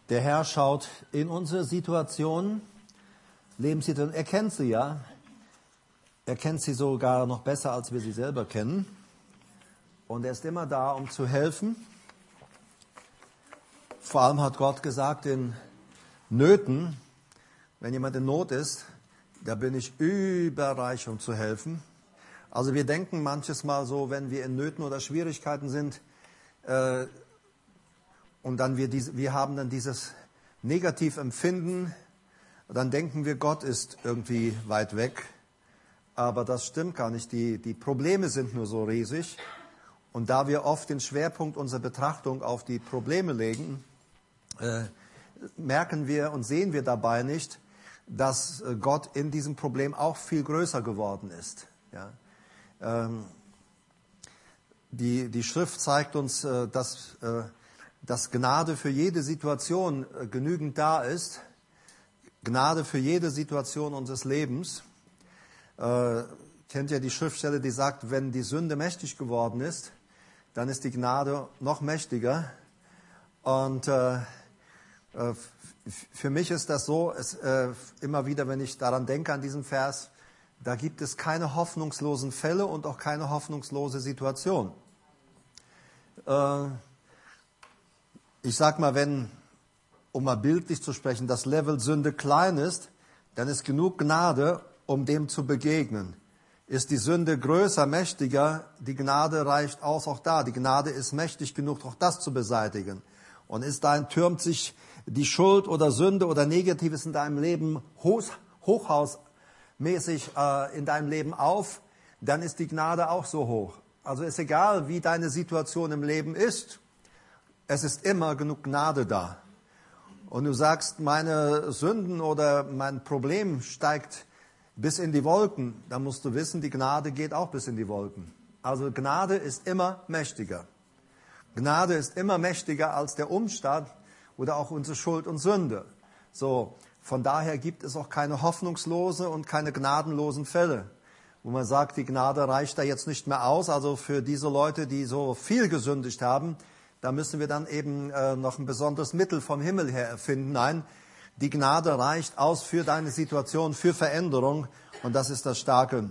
Der Herr schaut in unsere Situation, Lebenssituation, er kennt sie ja. Er kennt sie sogar noch besser, als wir sie selber kennen. Und er ist immer da, um zu helfen. Vor allem hat Gott gesagt, in Nöten, wenn jemand in Not ist, da bin ich überreich, um zu helfen. Also wir denken manches Mal so, wenn wir in Nöten oder Schwierigkeiten sind, und dann wir haben dann dieses Negativempfinden, dann denken wir, Gott ist irgendwie weit weg. Aber das stimmt gar nicht. Die Probleme sind nur so riesig. Und da wir oft den Schwerpunkt unserer Betrachtung auf die Probleme legen, merken wir und sehen wir dabei nicht, dass Gott in diesem Problem auch viel größer geworden ist. Ja? Die Schrift zeigt uns, dass Gnade für jede Situation genügend da ist. Gnade für jede Situation unseres Lebens. Kennt ja die Schriftstelle, die sagt, wenn die Sünde mächtig geworden ist, dann ist die Gnade noch mächtiger. Und für mich ist das so, immer wieder, wenn ich daran denke, an diesen Vers, da gibt es keine hoffnungslosen Fälle und auch keine hoffnungslose Situation. Ich sag mal, wenn, um mal bildlich zu sprechen, das Level Sünde klein ist, dann ist genug Gnade, um dem zu begegnen. Ist die Sünde größer, mächtiger, die Gnade reicht aus auch da. Die Gnade ist mächtig genug, auch das zu beseitigen. Und türmt sich die Schuld oder Sünde oder Negatives in deinem Leben hochhausmäßig in deinem Leben auf, dann ist die Gnade auch so hoch. Also ist egal, wie deine Situation im Leben ist, es ist immer genug Gnade da. Und du sagst, meine Sünden oder mein Problem steigt bis in die Wolken, dann musst du wissen, die Gnade geht auch bis in die Wolken. Also Gnade ist immer mächtiger. Gnade ist immer mächtiger als der Umstand oder auch unsere Schuld und Sünde. So, von daher gibt es auch keine hoffnungslose und keine gnadenlosen Fälle, wo man sagt, die Gnade reicht da jetzt nicht mehr aus. Also für diese Leute, die so viel gesündigt haben, da müssen wir dann eben noch ein besonderes Mittel vom Himmel her erfinden. Nein, die Gnade reicht aus für deine Situation, für Veränderung. Und das ist das Starke.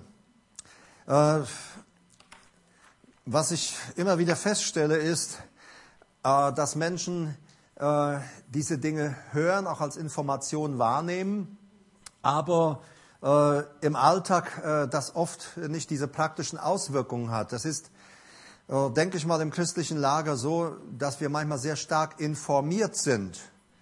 Was ich immer wieder feststelle, ist, dass Menschen diese Dinge hören, auch als Information wahrnehmen, aber im Alltag das oft nicht diese praktischen Auswirkungen hat. Das ist, denke ich mal, im christlichen Lager so, dass wir manchmal sehr stark informiert sind,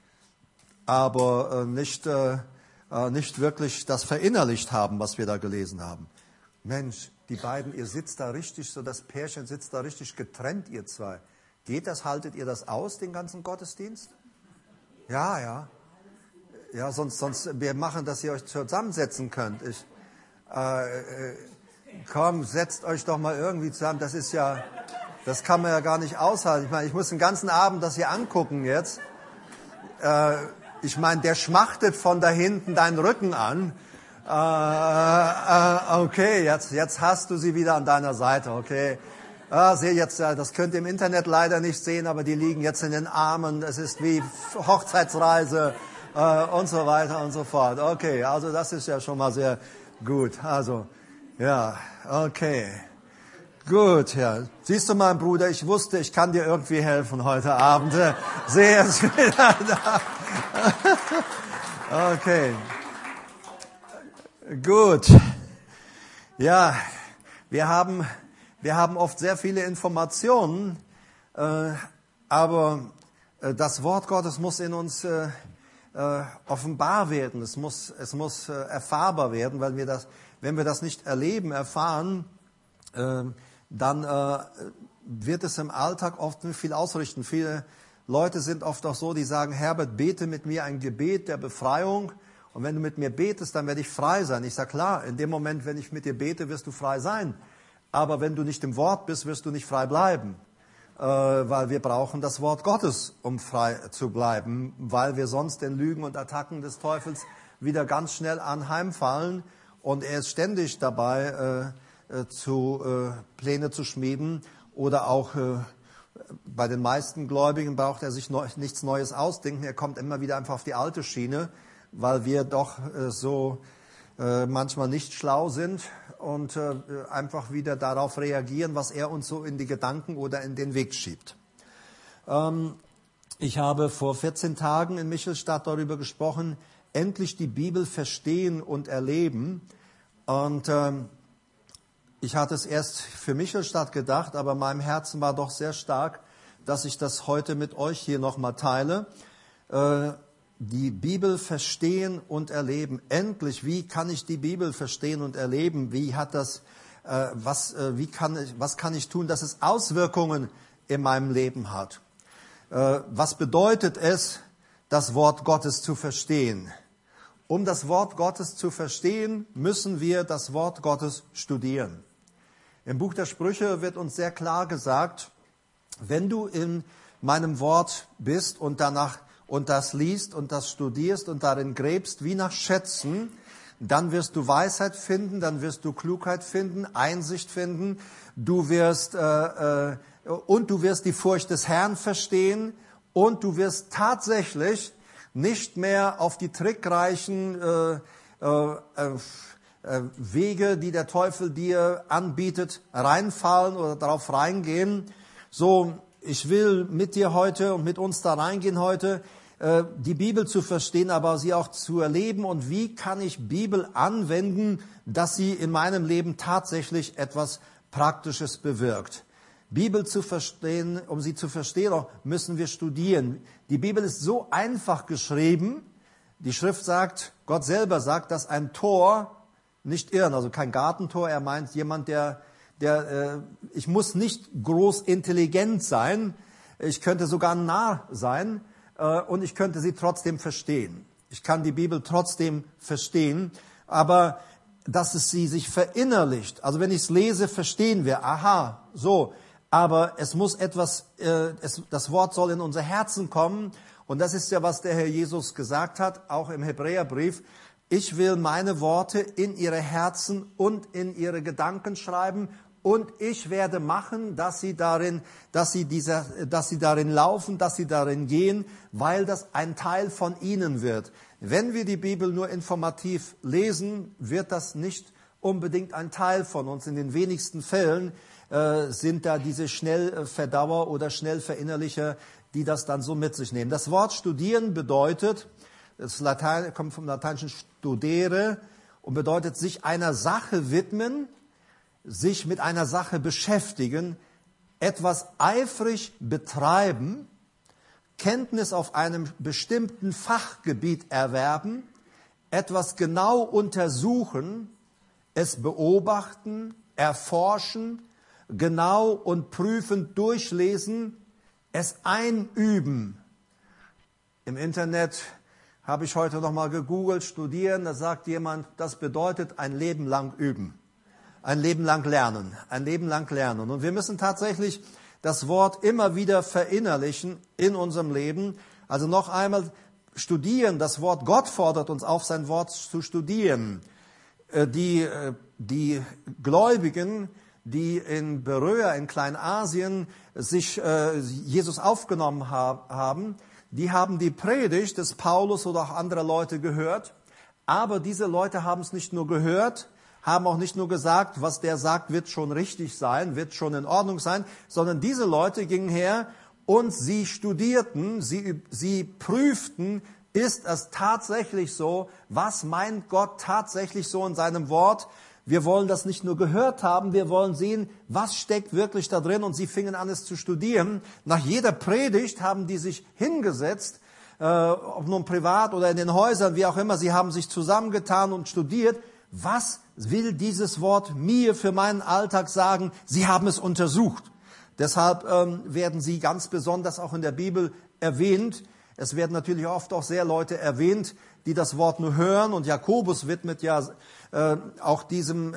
aber nicht wirklich das verinnerlicht haben, was wir da gelesen haben. Mensch, die beiden, ihr sitzt da richtig, so das Pärchen sitzt da richtig getrennt, ihr zwei. Geht das, haltet ihr das aus, den ganzen Gottesdienst? Ja. Ja, sonst wir machen, dass ihr euch zusammensetzen könnt. Komm, setzt euch doch mal irgendwie zusammen. Das kann man ja gar nicht aushalten. Ich meine, ich muss den ganzen Abend das hier angucken jetzt. Ich meine, der schmachtet von da hinten deinen Rücken an. Okay, jetzt hast du sie wieder an deiner Seite, okay. Sehe jetzt, das könnt ihr im Internet leider nicht sehen, aber die liegen jetzt in den Armen. Es ist wie Hochzeitsreise und so weiter und so fort. Okay, also das ist ja schon mal sehr gut. Also, ja, okay. Gut, ja. Siehst du, mein Bruder, ich wusste, ich kann dir irgendwie helfen heute Abend. Sehr wieder da. Okay. Gut. Ja, wir haben oft sehr viele Informationen, aber das Wort Gottes muss in uns offenbar werden. Es muss erfahrbar werden, weil wenn wir das nicht erleben, erfahren, dann wird es im Alltag oft nicht viel ausrichten. Viele Leute sind oft auch so, die sagen, Herbert, bete mit mir ein Gebet der Befreiung. Und wenn du mit mir betest, dann werde ich frei sein. Ich sage, klar, in dem Moment, wenn ich mit dir bete, wirst du frei sein. Aber wenn du nicht im Wort bist, wirst du nicht frei bleiben. Weil wir brauchen das Wort Gottes, um frei zu bleiben. Weil wir sonst den Lügen und Attacken des Teufels wieder ganz schnell anheimfallen. Und er ist ständig dabei, Pläne zu schmieden oder auch Bei den meisten Gläubigen braucht er sich nichts Neues ausdenken. Er kommt immer wieder einfach auf die alte Schiene, weil wir doch manchmal nicht schlau sind und einfach wieder darauf reagieren, was er uns so in die Gedanken oder in den Weg schiebt. Ich habe vor 14 Tagen in Michelstadt darüber gesprochen, endlich die Bibel verstehen und erleben. Und ich hatte es erst für Michelstadt gedacht, aber meinem Herzen war doch sehr stark, dass ich das heute mit euch hier nochmal teile. Die Bibel verstehen und erleben. Endlich, wie kann ich die Bibel verstehen und erleben? Wie hat das, was kann ich tun, dass es Auswirkungen in meinem Leben hat? Was bedeutet es, das Wort Gottes zu verstehen? Um das Wort Gottes zu verstehen, müssen wir das Wort Gottes studieren. Im Buch der Sprüche wird uns sehr klar gesagt, wenn du in meinem Wort bist und das liest und das studierst und darin gräbst wie nach Schätzen, dann wirst du Weisheit finden, dann wirst du Klugheit finden, Einsicht finden, du wirst die Furcht des Herrn verstehen und du wirst tatsächlich nicht mehr auf die trickreichen Wege, die der Teufel dir anbietet, reinfallen oder darauf reingehen. So, ich will mit dir heute und mit uns da reingehen heute, die Bibel zu verstehen, aber sie auch zu erleben. Und wie kann ich Bibel anwenden, dass sie in meinem Leben tatsächlich etwas Praktisches bewirkt? Bibel zu verstehen, um sie zu verstehen, müssen wir studieren. Die Bibel ist so einfach geschrieben. Die Schrift sagt, Gott selber sagt, dass ein Tor nicht irren, also kein Gartentor. Er meint jemand, ich muss nicht groß intelligent sein. Ich könnte sogar ein Narr sein und ich könnte sie trotzdem verstehen. Ich kann die Bibel trotzdem verstehen, aber dass es sie sich verinnerlicht. Also wenn ich es lese, verstehen wir, aha, so. Aber es muss das Wort soll in unser Herzen kommen. Und das ist ja, was der Herr Jesus gesagt hat, auch im Hebräerbrief. Ich will meine Worte in ihre Herzen und in ihre Gedanken schreiben und ich werde machen, dass sie darin laufen, dass sie darin gehen, weil das ein Teil von ihnen wird. Wenn wir die Bibel nur informativ lesen, wird das nicht unbedingt ein Teil von uns. In den wenigsten Fällen sind da diese Schnellverdauer oder Schnellverinnerlicher, die das dann so mit sich nehmen. Das Wort studieren bedeutet, das Latein kommt vom lateinischen studere und bedeutet sich einer Sache widmen, sich mit einer Sache beschäftigen, etwas eifrig betreiben, Kenntnis auf einem bestimmten Fachgebiet erwerben, etwas genau untersuchen, es beobachten, erforschen, genau und prüfend durchlesen, es einüben. Im Internet habe ich heute noch mal gegoogelt, studieren, da sagt jemand, das bedeutet ein Leben lang üben, ein Leben lang lernen, ein Leben lang lernen. Und wir müssen tatsächlich das Wort immer wieder verinnerlichen in unserem Leben. Also noch einmal studieren, das Wort Gott fordert uns auf, sein Wort zu studieren. Die Gläubigen, die in Beröa, in Kleinasien, sich Jesus aufgenommen haben, die haben die Predigt des Paulus oder auch anderer Leute gehört, aber diese Leute haben es nicht nur gehört, haben auch nicht nur gesagt, was der sagt, wird schon richtig sein, wird schon in Ordnung sein, sondern diese Leute gingen her und sie studierten, sie prüften, ist es tatsächlich so, was meint Gott tatsächlich so in seinem Wort? Wir wollen das nicht nur gehört haben, wir wollen sehen, was steckt wirklich da drin. Und sie fingen an, es zu studieren. Nach jeder Predigt haben die sich hingesetzt, ob nun privat oder in den Häusern, wie auch immer. Sie haben sich zusammengetan und studiert. Was will dieses Wort mir für meinen Alltag sagen? Sie haben es untersucht. Deshalb werden sie ganz besonders auch in der Bibel erwähnt. Es werden natürlich oft auch sehr Leute erwähnt, die das Wort nur hören. Und Jakobus widmet ja auch diesem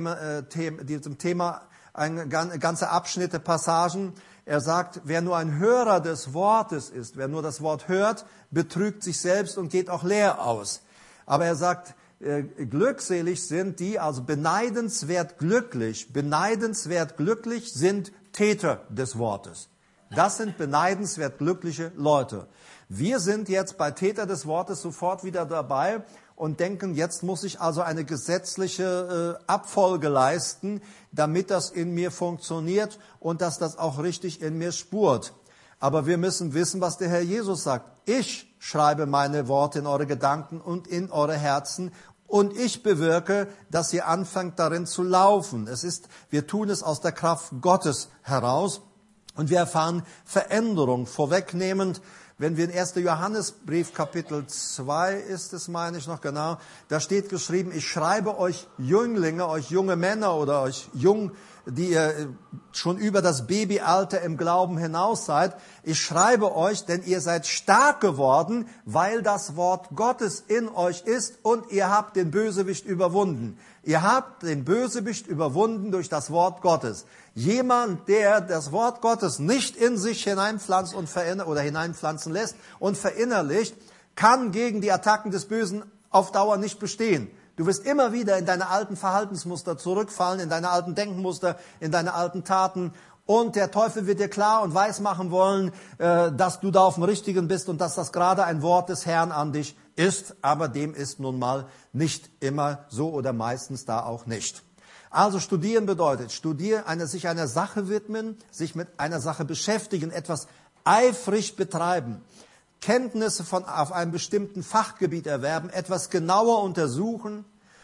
Thema ganze Abschnitte, Passagen. Er sagt, wer nur ein Hörer des Wortes ist, wer nur das Wort hört, betrügt sich selbst und geht auch leer aus. Aber er sagt, glückselig sind die, also beneidenswert glücklich sind Täter des Wortes. Das sind beneidenswert glückliche Leute. Wir sind jetzt bei Täter des Wortes sofort wieder dabei und denken, jetzt muss ich also eine gesetzliche Abfolge leisten, damit das in mir funktioniert und dass das auch richtig in mir spurt. Aber wir müssen wissen, was der Herr Jesus sagt. Ich schreibe meine Worte in eure Gedanken und in eure Herzen und ich bewirke, dass ihr anfangt darin zu laufen. Wir tun es aus der Kraft Gottes heraus und wir erfahren Veränderung. Vorwegnehmend, wenn wir in 1. Johannesbrief Kapitel 2 ist es, meine ich noch genau, da steht geschrieben, ich schreibe euch Jünglinge, euch junge Männer oder euch die ihr schon über das Babyalter im Glauben hinaus seid. Ich schreibe euch, denn ihr seid stark geworden, weil das Wort Gottes in euch ist und ihr habt den Bösewicht überwunden. Ihr habt den Bösewicht überwunden durch das Wort Gottes. Jemand, der das Wort Gottes nicht in sich hineinpflanzt und hineinpflanzen lässt und verinnerlicht, kann gegen die Attacken des Bösen auf Dauer nicht bestehen. Du wirst immer wieder in deine alten Verhaltensmuster zurückfallen, in deine alten Denkmuster, in deine alten Taten. Und der Teufel wird dir klar und weiß machen wollen, dass du da auf dem Richtigen bist und dass das gerade ein Wort des Herrn an dich ist. Aber dem ist nun mal nicht immer so oder meistens da auch nicht. Also studieren bedeutet, sich einer Sache widmen, sich mit einer Sache beschäftigen, etwas eifrig betreiben. Kenntnisse auf einem bestimmten Fachgebiet erwerben, etwas genauer untersuchen,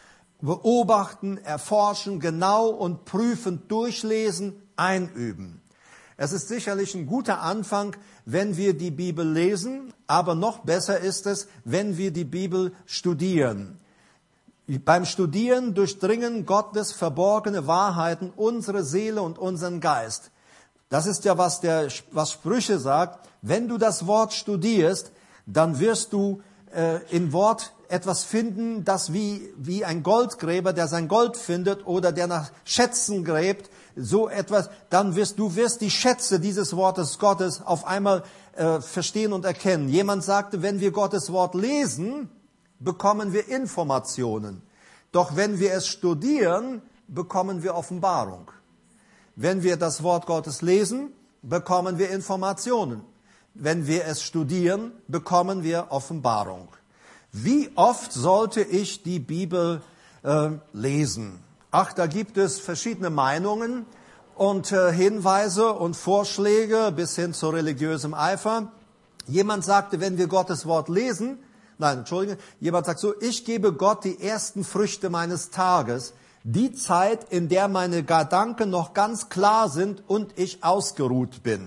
beobachten, erforschen, genau und prüfend durchlesen, einüben. Es ist sicherlich ein guter Anfang, wenn wir die Bibel lesen, aber noch besser ist es, wenn wir die Bibel studieren. Beim Studieren durchdringen Gottes verborgene Wahrheiten unsere Seele und unseren Geist. Das ist ja, was Sprüche sagt. Wenn du das Wort studierst, dann wirst du im Wort etwas finden, das wie ein Goldgräber, der sein Gold findet oder der nach Schätzen gräbt, so etwas, dann wirst die Schätze dieses Wortes Gottes auf einmal verstehen und erkennen. Jemand sagte, wenn wir Gottes Wort lesen, bekommen wir Informationen. Doch wenn wir es studieren, bekommen wir Offenbarung. Wenn wir das Wort Gottes lesen, bekommen wir Informationen. Wenn wir es studieren, bekommen wir Offenbarung. Wie oft sollte ich die Bibel lesen? Ach, da gibt es verschiedene Meinungen und Hinweise und Vorschläge bis hin zu religiösem Eifer. Jemand sagte, wenn wir Gottes Wort lesen, jemand sagt so, ich gebe Gott die ersten Früchte meines Tages, die Zeit, in der meine Gedanken noch ganz klar sind und ich ausgeruht bin.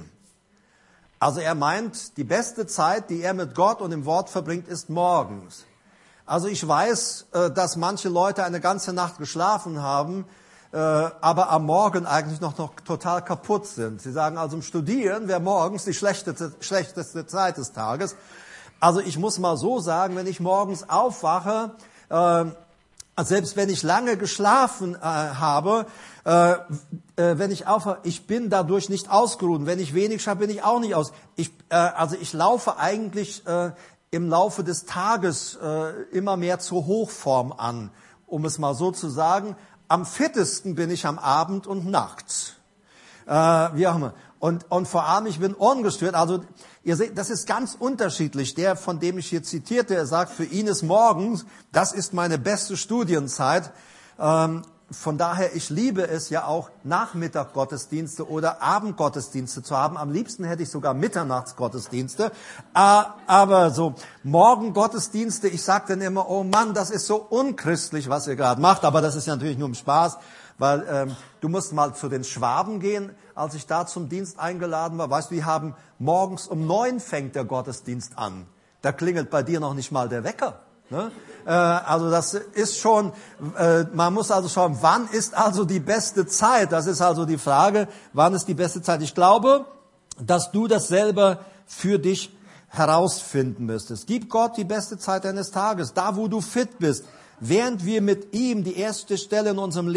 Also er meint, die beste Zeit, die er mit Gott und im Wort verbringt, ist morgens. Also ich weiß, dass manche Leute eine ganze Nacht geschlafen haben, aber am Morgen eigentlich noch total kaputt sind. Sie sagen also, im Studieren wäre morgens die schlechteste Zeit des Tages. Also ich muss mal so sagen, wenn ich morgens aufwache, selbst wenn ich lange geschlafen habe, wenn ich aufwache, ich bin dadurch nicht ausgeruht. Wenn ich wenig schlafe, bin ich auch nicht aus. Ich laufe eigentlich im Laufe des Tages immer mehr zur Hochform an, um es mal so zu sagen. Am fittesten bin ich am Abend und nachts. Wie auch immer. Und vor allem, ich bin ungestört. Also, ihr seht, das ist ganz unterschiedlich. Der, von dem ich hier zitierte, er sagt, für ihn ist morgens, das ist meine beste Studienzeit. Von daher, ich liebe es ja auch, Nachmittaggottesdienste oder Abendgottesdienste zu haben. Am liebsten hätte ich sogar Mitternachtsgottesdienste. Aber so Morgengottesdienste, ich sage dann immer, oh Mann, das ist so unchristlich, was ihr gerade macht. Aber das ist ja natürlich nur im Spaß, weil du musst mal zu den Schwaben gehen. Als ich da zum Dienst eingeladen war, weißt du, die haben morgens um 9 fängt der Gottesdienst an. Da klingelt bei dir noch nicht mal der Wecker. Ne? Also das ist schon, man muss also schauen, wann ist also die beste Zeit? Das ist also die Frage, wann ist die beste Zeit? Ich glaube, dass du das selber für dich herausfinden müsstest. Gib Gott die beste Zeit deines Tages, da wo du fit bist. Während wir ihm die erste Stelle in unserem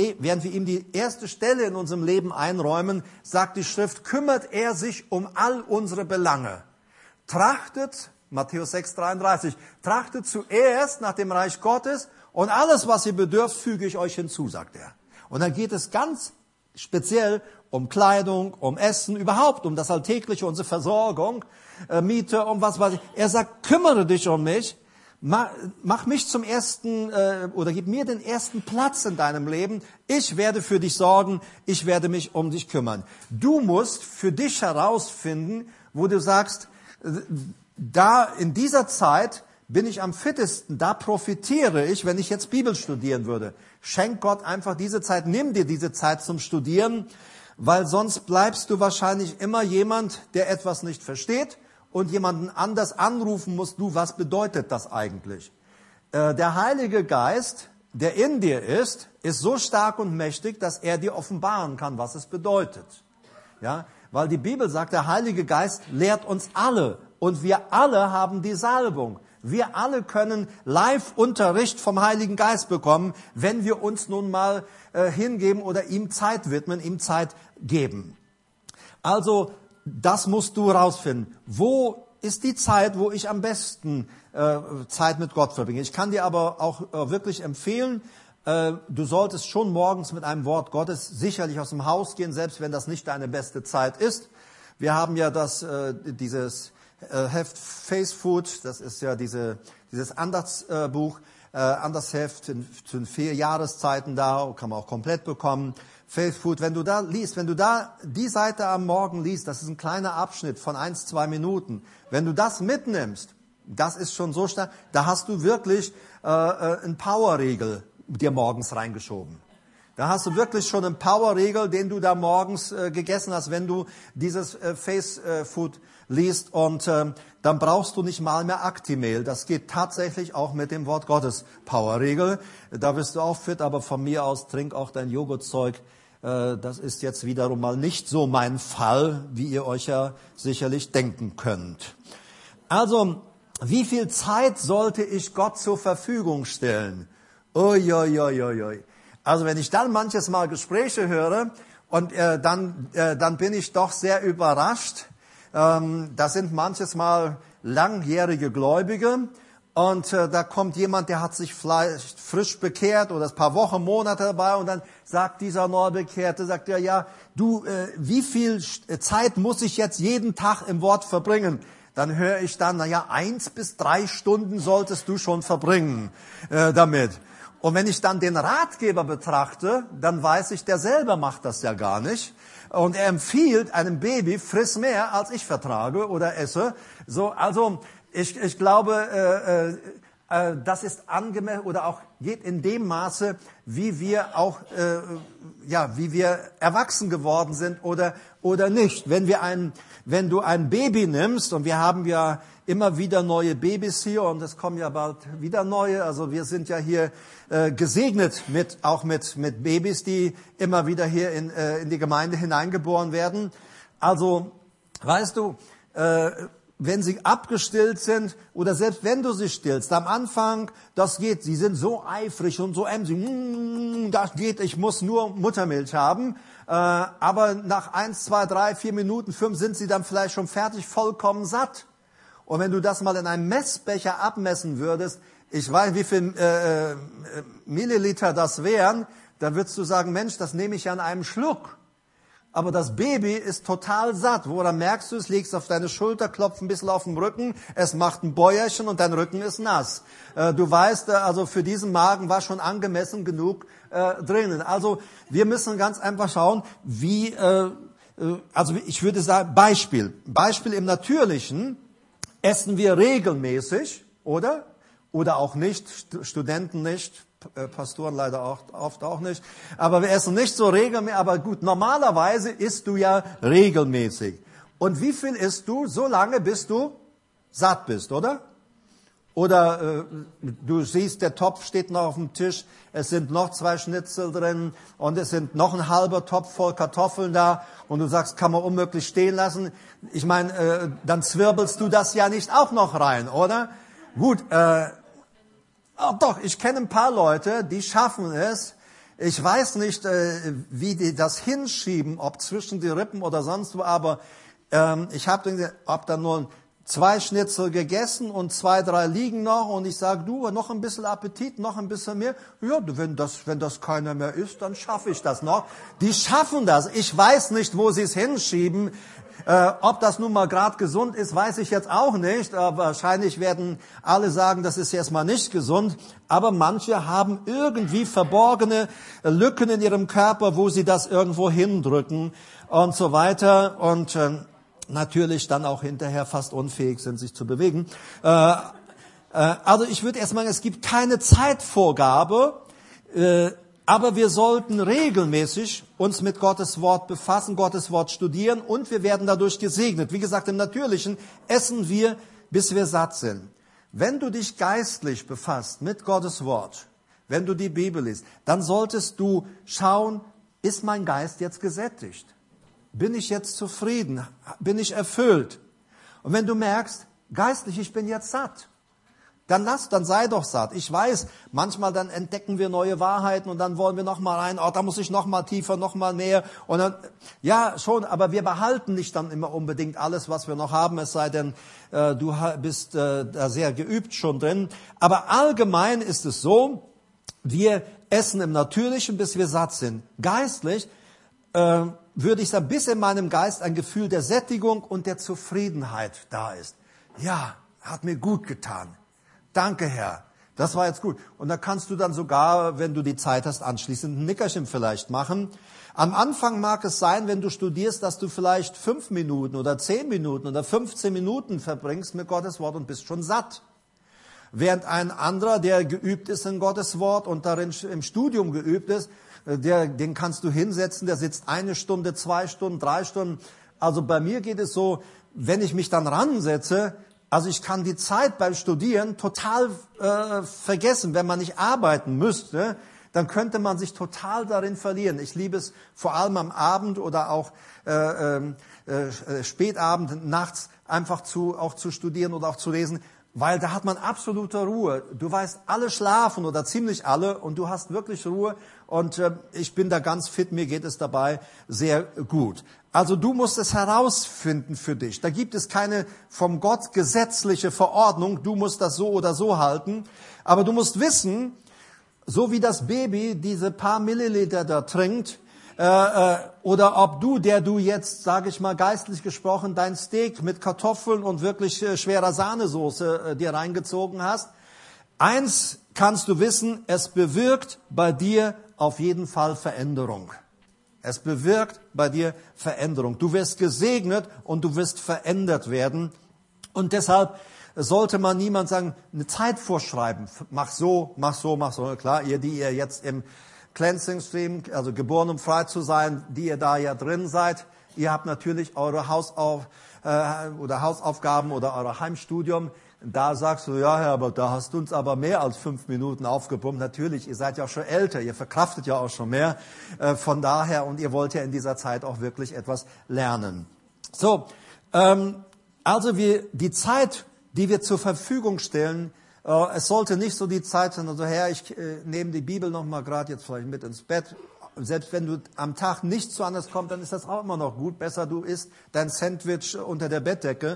Leben einräumen, sagt die Schrift, kümmert er sich um all unsere Belange. Trachtet, Matthäus 6,33, trachtet zuerst nach dem Reich Gottes und alles, was ihr bedürft, füge ich euch hinzu, sagt er. Und dann geht es ganz speziell um Kleidung, um Essen, überhaupt um das Alltägliche, unsere Versorgung, Miete, um was weiß ich. Er sagt, kümmere dich um mich, mach mich zum ersten oder gib mir den ersten Platz in deinem Leben. Ich werde für dich sorgen, ich werde mich um dich kümmern. Du musst für dich herausfinden, wo du sagst, da in dieser Zeit bin ich am fittesten, da profitiere ich, wenn ich jetzt Bibel studieren würde. Schenk Gott einfach diese Zeit, nimm dir diese Zeit zum Studieren, weil sonst bleibst du wahrscheinlich immer jemand, der etwas nicht versteht und jemanden anders anrufen muss, du, was bedeutet das eigentlich? Der Heilige Geist, der in dir ist so stark und mächtig, dass er dir offenbaren kann, was es bedeutet. Ja, weil die Bibel sagt, der Heilige Geist lehrt uns alle und wir alle haben die Salbung. Wir alle können Live-Unterricht vom Heiligen Geist bekommen, wenn wir uns nun mal hingeben oder ihm Zeit widmen, ihm Zeit geben. Also, das musst du rausfinden. Wo ist die Zeit, wo ich am besten Zeit mit Gott verbringe? Ich kann dir aber auch wirklich empfehlen, du solltest schon morgens mit einem Wort Gottes sicherlich aus dem Haus gehen, selbst wenn das nicht deine beste Zeit ist. Wir haben ja dieses Heft Faith Food, das ist ja dieses Andachtsbuch, Andachtsheft zu den 4 Jahreszeiten da, kann man auch komplett bekommen. Faith Food, wenn du da liest, wenn du da die Seite am Morgen liest, das ist ein kleiner Abschnitt von 1-2 Minuten. Wenn du das mitnimmst, das ist schon so stark, da hast du wirklich einen Powerriegel dir morgens reingeschoben. Da hast du wirklich schon einen Powerriegel, den du da morgens gegessen hast, wenn du dieses Faith Food liest. Und dann brauchst du nicht mal mehr Actimel. Das geht tatsächlich auch mit dem Wort Gottes Powerriegel. Da bist du auch fit, aber von mir aus trink auch dein Joghurtzeug. Das ist jetzt wiederum mal nicht so mein Fall, wie ihr euch ja sicherlich denken könnt. Also, wie viel Zeit sollte ich Gott zur Verfügung stellen? Uiuiuiui. Also wenn ich dann manches Mal Gespräche höre und dann bin ich doch sehr überrascht. Das sind manches Mal langjährige Gläubige und da kommt jemand, der hat sich vielleicht frisch bekehrt oder ein paar Wochen, Monate dabei und dann sagt dieser Neubekehrte, sagt er, ja, du, wie viel Zeit muss ich jetzt jeden Tag im Wort verbringen? Dann höre ich dann, 1 bis 3 Stunden solltest du schon verbringen damit. Und wenn ich dann den Ratgeber betrachte, dann weiß ich, der selber macht das ja gar nicht. Und er empfiehlt einem Baby, friss mehr, als ich vertrage oder esse. So, also ich glaube, das ist angemessen oder auch geht in dem Maße, wie wir auch, wie wir erwachsen geworden sind oder nicht. Wenn du ein Baby nimmst, und wir haben ja immer wieder neue Babys hier und es kommen ja bald wieder neue. Also wir sind ja hier gesegnet mit Babys, die immer wieder hier in die Gemeinde hineingeboren werden. Also, weißt du, wenn sie abgestillt sind oder selbst wenn du sie stillst, am Anfang, das geht, sie sind so eifrig und so emsig, das geht, ich muss nur Muttermilch haben. Aber nach 1, 2, 3, 4 Minuten, 5 sind sie dann vielleicht schon fertig, vollkommen satt. Und wenn du das mal in einem Messbecher abmessen würdest, ich weiß, wie viel Milliliter das wären, dann würdest du sagen, Mensch, das nehme ich ja an einem Schluck. Aber das Baby ist total satt. Woran merkst du es? Legst auf deine Schulter, klopft ein bisschen auf den Rücken, es macht ein Bäuerchen und dein Rücken ist nass. Du weißt, also für diesen Magen war schon angemessen genug drinnen. Also wir müssen ganz einfach schauen, also ich würde sagen, Beispiel im Natürlichen, essen wir regelmäßig, oder? Oder auch nicht, Studenten nicht, Pastoren leider auch, oft auch nicht. Aber wir essen nicht so regelmäßig, aber gut, normalerweise isst du ja regelmäßig. Und wie viel isst du? So lange, bis du satt bist, oder? Oder du siehst, der Topf steht noch auf dem Tisch, es sind noch 2 Schnitzel drin und es sind noch ein halber Topf voll Kartoffeln da und du sagst, kann man unmöglich stehen lassen. Ich meine, dann zwirbelst du das ja nicht auch noch rein, oder? Gut, doch, ich kenne ein paar Leute, die schaffen es. Ich weiß nicht, wie die das hinschieben, ob zwischen die Rippen oder sonst wo, aber ich habe da nur 2 Schnitzel gegessen und 2, 3 liegen noch und ich sage, du, noch ein bisschen Appetit, noch ein bisschen mehr. Ja, wenn das keiner mehr isst, dann schaffe ich das noch. Die schaffen das. Ich weiß nicht, wo sie es hinschieben. Ob das nun mal gerade gesund ist, weiß ich jetzt auch nicht. Wahrscheinlich werden alle sagen, das ist jetzt mal nicht gesund. Aber manche haben irgendwie verborgene Lücken in ihrem Körper, wo sie das irgendwo hindrücken und so weiter. Und natürlich dann auch hinterher fast unfähig sind, sich zu bewegen. Also ich würde erst mal sagen, es gibt keine Zeitvorgabe, aber wir sollten regelmäßig uns mit Gottes Wort befassen, Gottes Wort studieren und wir werden dadurch gesegnet. Wie gesagt, im Natürlichen essen wir, bis wir satt sind. Wenn du dich geistlich befasst mit Gottes Wort, wenn du die Bibel liest, dann solltest du schauen, ist mein Geist jetzt gesättigt? Bin ich jetzt zufrieden? Bin ich erfüllt? Und wenn du merkst, geistlich, ich bin jetzt satt, dann sei doch satt. Ich weiß, manchmal dann entdecken wir neue Wahrheiten und dann wollen wir noch mal rein, da muss ich noch mal tiefer, noch mal mehr. Und dann, ja, schon, aber wir behalten nicht dann immer unbedingt alles, was wir noch haben, es sei denn, du bist da sehr geübt schon drin. Aber allgemein ist es so, wir essen im Natürlichen, bis wir satt sind. Geistlich, würde ich sagen, bis in meinem Geist ein Gefühl der Sättigung und der Zufriedenheit da ist. Ja, hat mir gut getan. Danke, Herr. Das war jetzt gut. Und da kannst du dann sogar, wenn du die Zeit hast, anschließend ein Nickerchen vielleicht machen. Am Anfang mag es sein, wenn du studierst, dass du vielleicht 5 Minuten oder 10 Minuten oder 15 Minuten verbringst mit Gottes Wort und bist schon satt. Während ein anderer, der geübt ist in Gottes Wort und darin im Studium geübt ist, den kannst du hinsetzen, der sitzt 1 Stunde, 2 Stunden, 3 Stunden. Also bei mir geht es so, wenn ich mich dann ransetze, also ich kann die Zeit beim Studieren total vergessen. Wenn man nicht arbeiten müsste, dann könnte man sich total darin verlieren. Ich liebe es vor allem am Abend oder auch Spätabend, nachts einfach auch zu studieren oder auch zu lesen, weil da hat man absolute Ruhe. Du weißt, alle schlafen oder ziemlich alle und du hast wirklich Ruhe und ich bin da ganz fit, mir geht es dabei sehr gut. Also du musst es herausfinden für dich. Da gibt es keine vom Gott gesetzliche Verordnung, du musst das so oder so halten, aber du musst wissen, so wie das Baby diese paar Milliliter da trinkt, oder ob du, der du jetzt, sage ich mal geistlich gesprochen, dein Steak mit Kartoffeln und wirklich schwerer Sahnesoße dir reingezogen hast. Eins kannst du wissen, es bewirkt bei dir auf jeden Fall Veränderung. Es bewirkt bei dir Veränderung. Du wirst gesegnet und du wirst verändert werden. Und deshalb sollte man niemand sagen, eine Zeit vorschreiben. Mach so, mach so, mach so. Klar, ihr, die ihr jetzt im Cleansing Stream, also geboren um frei zu sein, die ihr da ja drin seid. Ihr habt natürlich eure Hausaufgaben oder euer Heimstudium. Da sagst du, ja, Herr, aber da hast du uns aber mehr als 5 Minuten aufgepumpt. Natürlich, ihr seid ja auch schon älter, ihr verkraftet ja auch schon mehr. Von daher, und ihr wollt ja in dieser Zeit auch wirklich etwas lernen. So, also die Zeit, die wir zur Verfügung stellen, es sollte nicht so die Zeit sein, also Herr, ich nehme die Bibel noch mal gerade jetzt vielleicht mit ins Bett. Selbst wenn du am Tag nichts zu anders kommt, dann ist das auch immer noch gut. Besser du isst dein Sandwich unter der Bettdecke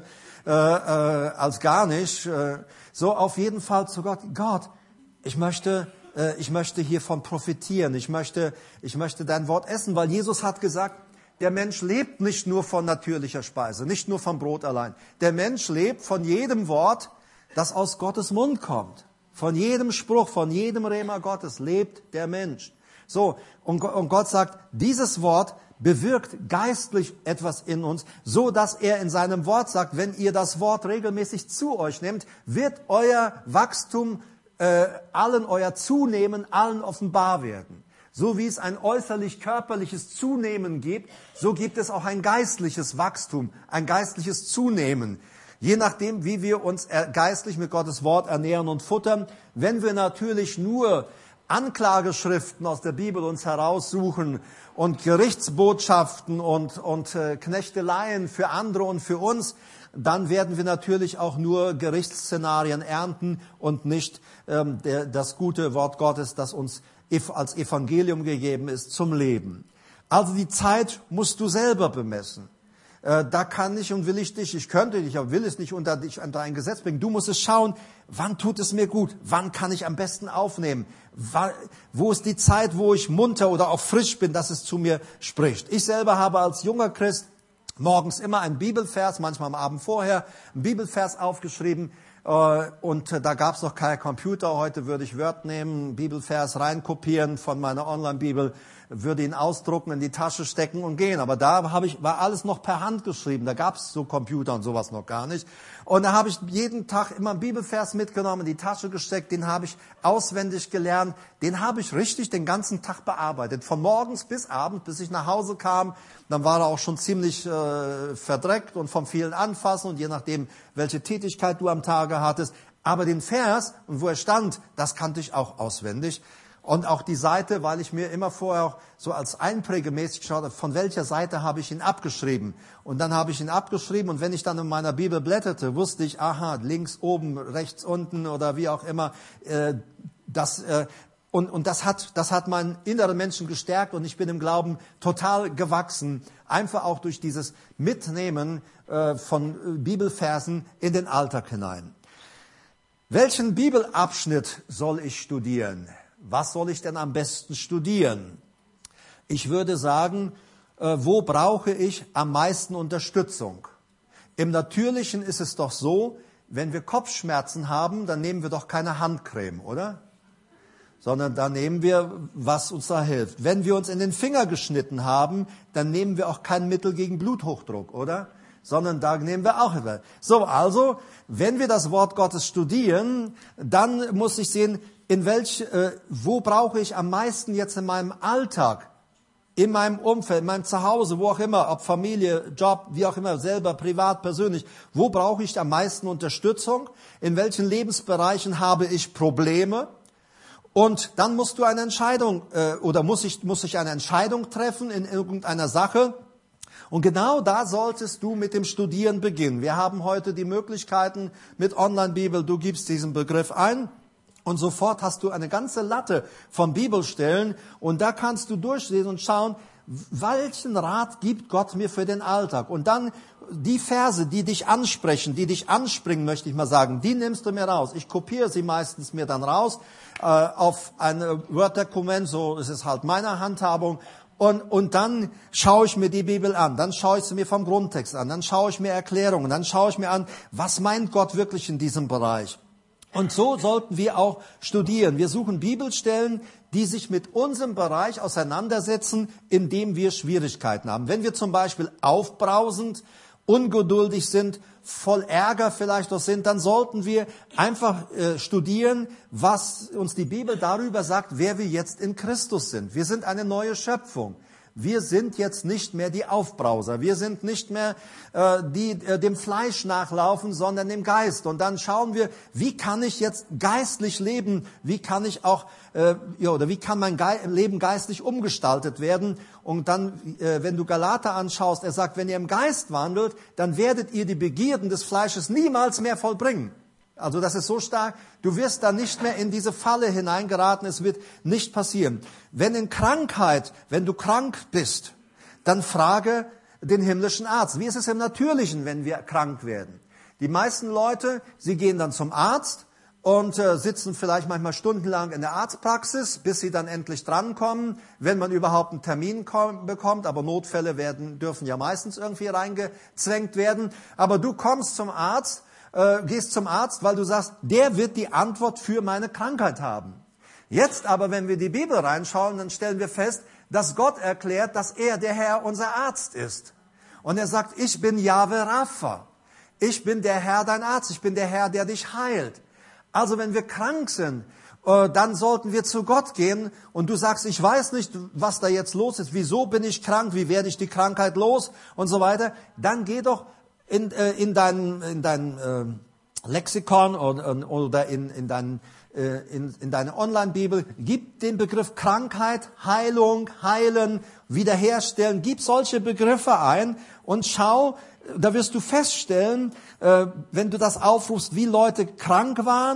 als gar nicht. So auf jeden Fall zu Gott. Gott, ich möchte hiervon profitieren. Ich möchte dein Wort essen, weil Jesus hat gesagt, der Mensch lebt nicht nur von natürlicher Speise, nicht nur vom Brot allein. Der Mensch lebt von jedem Wort, das aus Gottes Mund kommt. Von jedem Spruch, von jedem Rema Gottes lebt der Mensch. So, und Gott sagt, dieses Wort bewirkt geistlich etwas in uns, so dass er in seinem Wort sagt, wenn ihr das Wort regelmäßig zu euch nehmt, wird euer Wachstum euer Zunehmen allen offenbar werden. So wie es ein äußerlich körperliches Zunehmen gibt, so gibt es auch ein geistliches Wachstum, ein geistliches Zunehmen. Je nachdem, wie wir uns geistlich mit Gottes Wort ernähren und futtern. Wenn wir natürlich nur Anklageschriften aus der Bibel uns heraussuchen und Gerichtsbotschaften und Knechteleien für andere und für uns, dann werden wir natürlich auch nur Gerichtsszenarien ernten und nicht das gute Wort Gottes, das uns als Evangelium gegeben ist, zum Leben. Also die Zeit musst du selber bemessen. Da kann ich und will ich dich, ich könnte dich, aber will es nicht unter ein Gesetz bringen. Du musst es schauen, wann tut es mir gut, wann kann ich am besten aufnehmen, wo ist die Zeit, wo ich munter oder auch frisch bin, dass es zu mir spricht. Ich selber habe als junger Christ morgens immer einen Bibelvers, manchmal am Abend vorher, einen Bibelvers aufgeschrieben. Und da gab es noch keinen Computer. Heute würde ich Word nehmen, Bibelvers reinkopieren von meiner Online-Bibel, würde ihn ausdrucken, in die Tasche stecken und gehen. Aber da war alles noch per Hand geschrieben. Da gab es so Computer und sowas noch gar nicht. Und da habe ich jeden Tag immer einen Bibelvers mitgenommen, in die Tasche gesteckt. Den habe ich auswendig gelernt. Den habe ich richtig den ganzen Tag bearbeitet. Von morgens bis abends, bis ich nach Hause kam. Dann war er auch schon ziemlich verdreckt und vom vielen Anfassen und je nachdem, welche Tätigkeit du am Tage hattest. Aber den Vers und wo er stand, das kannte ich auch auswendig. Und auch die Seite, weil ich mir immer vorher auch so als einprägemäßig geschaut habe, von welcher Seite habe ich ihn abgeschrieben. Und dann habe ich ihn abgeschrieben und wenn ich dann in meiner Bibel blätterte, wusste ich, aha, links oben, rechts unten oder wie auch immer. Das hat meinen inneren Menschen gestärkt und ich bin im Glauben total gewachsen. Einfach auch durch dieses Mitnehmen von Bibelversen in den Alltag hinein. Welchen Bibelabschnitt soll ich studieren? Was soll ich denn am besten studieren? Ich würde sagen, wo brauche ich am meisten Unterstützung? Im Natürlichen ist es doch so, wenn wir Kopfschmerzen haben, dann nehmen wir doch keine Handcreme, oder? Sondern da nehmen wir, was uns da hilft. Wenn wir uns in den Finger geschnitten haben, dann nehmen wir auch kein Mittel gegen Bluthochdruck, oder? Sondern da nehmen wir auch etwas. So, also, wenn wir das Wort Gottes studieren, dann muss ich sehen, wo brauche ich am meisten jetzt in meinem Alltag, in meinem Umfeld, in meinem Zuhause, wo auch immer, ob Familie, Job, wie auch immer, selber, privat, persönlich, wo brauche ich am meisten Unterstützung? In welchen Lebensbereichen habe ich Probleme? Und dann musst du eine Entscheidung, muss ich eine Entscheidung treffen in irgendeiner Sache. Und genau da solltest du mit dem Studieren beginnen. Wir haben heute die Möglichkeiten mit Online-Bibel, du gibst diesen Begriff ein. Und sofort hast du eine ganze Latte von Bibelstellen und da kannst du durchlesen und schauen, welchen Rat gibt Gott mir für den Alltag. Und dann die Verse, die dich ansprechen, die dich anspringen, möchte ich mal sagen, die nimmst du mir raus. Ich kopiere sie meistens mir dann raus auf ein Word-Dokument, so ist es halt meine Handhabung. Und dann schaue ich mir die Bibel an, dann schaue ich sie mir vom Grundtext an, dann schaue ich mir Erklärungen, dann schaue ich mir an, was meint Gott wirklich in diesem Bereich. Und so sollten wir auch studieren. Wir suchen Bibelstellen, die sich mit unserem Bereich auseinandersetzen, in dem wir Schwierigkeiten haben. Wenn wir zum Beispiel aufbrausend, ungeduldig sind, voll Ärger vielleicht auch sind, dann sollten wir einfach studieren, was uns die Bibel darüber sagt, wer wir jetzt in Christus sind. Wir sind eine neue Schöpfung. Wir sind jetzt nicht mehr die Aufbrauser. Wir sind nicht mehr die dem Fleisch nachlaufen, sondern dem Geist. Und dann schauen wir, wie kann ich jetzt geistlich leben? Wie kann ich auch wie kann mein Leben geistlich umgestaltet werden? Und dann, wenn du Galater anschaust, er sagt, wenn ihr im Geist wandelt, dann werdet ihr die Begierden des Fleisches niemals mehr vollbringen. Also das ist so stark, du wirst da nicht mehr in diese Falle hineingeraten, es wird nicht passieren. Wenn du krank bist, dann frage den himmlischen Arzt. Wie ist es im Natürlichen, wenn wir krank werden? Die meisten Leute, sie gehen dann zum Arzt und sitzen vielleicht manchmal stundenlang in der Arztpraxis, bis sie dann endlich drankommen, wenn man überhaupt einen Termin bekommt. Aber Notfälle dürfen ja meistens irgendwie reingezwängt werden. Aber du kommst zum Arzt, gehst zum Arzt, weil du sagst, der wird die Antwort für meine Krankheit haben. Jetzt aber, wenn wir die Bibel reinschauen, dann stellen wir fest, dass Gott erklärt, dass er der Herr, unser Arzt ist. Und er sagt, ich bin Jahwe Rapha. Ich bin der Herr, dein Arzt. Ich bin der Herr, der dich heilt. Also wenn wir krank sind, dann sollten wir zu Gott gehen und du sagst, ich weiß nicht, was da jetzt los ist. Wieso bin ich krank? Wie werde ich die Krankheit los? Und so weiter. Dann geh doch in dein Lexikon oder in deine Online-Bibel, gib den Begriff Krankheit, Heilung, heilen, wiederherstellen, gib solche Begriffe ein und schau, da wirst du feststellen, wenn du das aufrufst, wie Leute krank waren,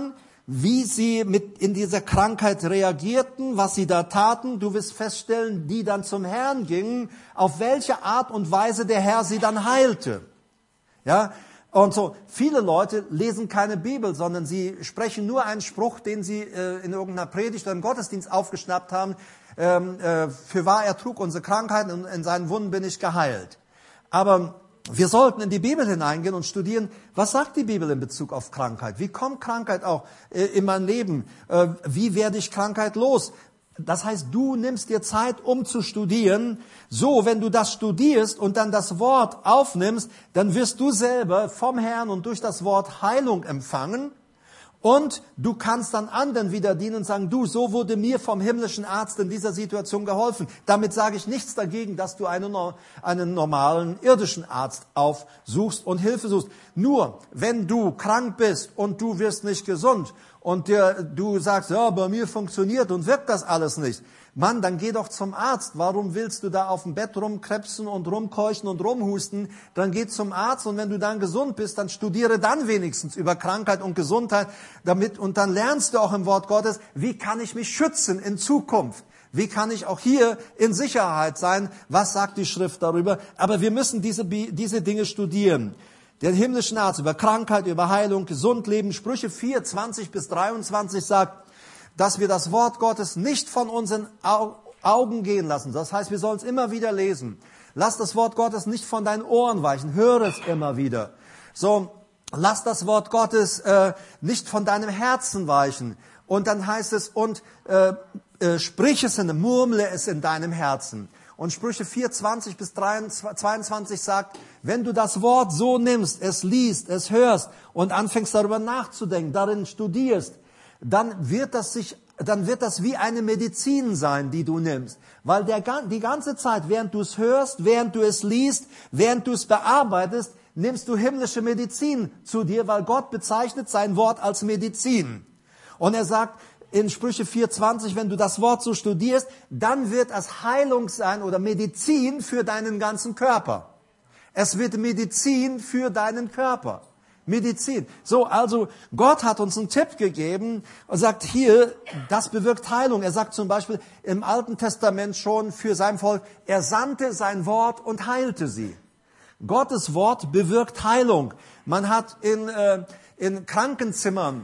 wie sie in dieser Krankheit reagierten, was sie da taten. Du wirst feststellen, die dann zum Herrn gingen, auf welche Art und Weise der Herr sie dann heilte. Ja, und so, viele Leute lesen keine Bibel, sondern sie sprechen nur einen Spruch, den sie in irgendeiner Predigt oder im Gottesdienst aufgeschnappt haben. Fürwahr, er trug unsere Krankheiten und in seinen Wunden bin ich geheilt. Aber wir sollten in die Bibel hineingehen und studieren, was sagt die Bibel in Bezug auf Krankheit? Wie kommt Krankheit auch in mein Leben? Wie werde ich Krankheit los? Das heißt, du nimmst dir Zeit, um zu studieren. So, wenn du das studierst und dann das Wort aufnimmst, dann wirst du selber vom Herrn und durch das Wort Heilung empfangen. Und du kannst dann anderen wieder dienen und sagen, du, so wurde mir vom himmlischen Arzt in dieser Situation geholfen. Damit sage ich nichts dagegen, dass du einen normalen irdischen Arzt aufsuchst und Hilfe suchst. Nur, wenn du krank bist und du wirst nicht gesund und du sagst, ja, bei mir funktioniert und wirkt das alles nicht. Mann, dann geh doch zum Arzt. Warum willst du da auf dem Bett rumkrebsen und rumkeuchen und rumhusten? Dann geh zum Arzt und wenn du dann gesund bist, dann studiere dann wenigstens über Krankheit und Gesundheit und dann lernst du auch im Wort Gottes, wie kann ich mich schützen in Zukunft? Wie kann ich auch hier in Sicherheit sein? Was sagt die Schrift darüber? Aber wir müssen diese Dinge studieren. Der himmlischen Arzt über Krankheit, über Heilung, gesund leben. Sprüche 4, 20 bis 23 sagt, dass wir das Wort Gottes nicht von unseren Augen gehen lassen. Das heißt, wir sollen es immer wieder lesen. Lass das Wort Gottes nicht von deinen Ohren weichen. Höre es immer wieder. So, lass das Wort Gottes nicht von deinem Herzen weichen. Und dann heißt es, sprich es murmle es in deinem Herzen. Und Sprüche 4, 20 bis 22 sagt, wenn du das Wort so nimmst, es liest, es hörst und anfängst darüber nachzudenken, darin studierst, dann wird das wie eine Medizin sein, die du nimmst. Weil die ganze Zeit, während du es hörst, während du es liest, während du es bearbeitest, nimmst du himmlische Medizin zu dir, weil Gott bezeichnet sein Wort als Medizin. Und er sagt in Sprüche 4,20, wenn du das Wort so studierst, dann wird es Heilung sein oder Medizin für deinen ganzen Körper. Es wird Medizin für deinen Körper. Medizin. So, also Gott hat uns einen Tipp gegeben und sagt hier, das bewirkt Heilung. Er sagt zum Beispiel im Alten Testament schon für sein Volk, er sandte sein Wort und heilte sie. Gottes Wort bewirkt Heilung. Man hat in Krankenzimmern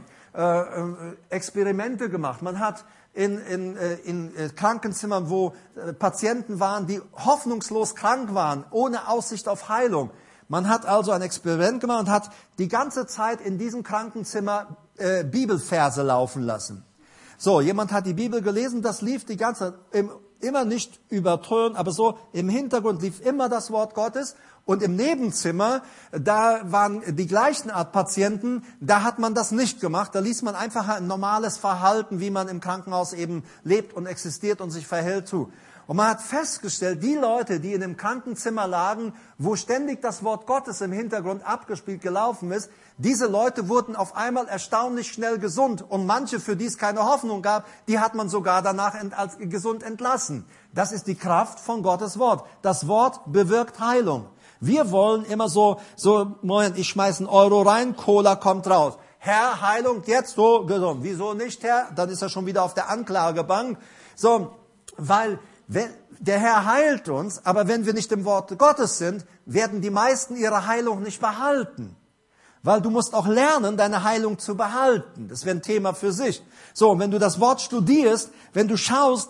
Experimente gemacht. Man hat in Krankenzimmern, wo Patienten waren, die hoffnungslos krank waren, ohne Aussicht auf Heilung. Man hat also ein Experiment gemacht und hat die ganze Zeit in diesem Krankenzimmer Bibelverse laufen lassen. So, jemand hat die Bibel gelesen, das lief die ganze Zeit, immer nicht übertönt, aber so im Hintergrund lief immer das Wort Gottes. Und im Nebenzimmer, da waren die gleichen Art Patienten, da hat man das nicht gemacht. Da ließ man einfach ein normales Verhalten, wie man im Krankenhaus eben lebt und existiert und sich verhält, zu. Und man hat festgestellt, die Leute, die in dem Krankenzimmer lagen, wo ständig das Wort Gottes im Hintergrund abgespielt gelaufen ist, diese Leute wurden auf einmal erstaunlich schnell gesund. Und manche, für die es keine Hoffnung gab, die hat man sogar danach als gesund entlassen. Das ist die Kraft von Gottes Wort. Das Wort bewirkt Heilung. Wir wollen immer so, Moment, ich schmeiß einen Euro rein, Cola kommt raus. Herr, Heilung, jetzt so gesund. Wieso nicht, Herr? Dann ist er schon wieder auf der Anklagebank. So, weil der Herr heilt uns, aber wenn wir nicht im Wort Gottes sind, werden die meisten ihre Heilung nicht behalten. Weil du musst auch lernen, deine Heilung zu behalten. Das wäre ein Thema für sich. So, wenn du das Wort studierst, wenn du schaust,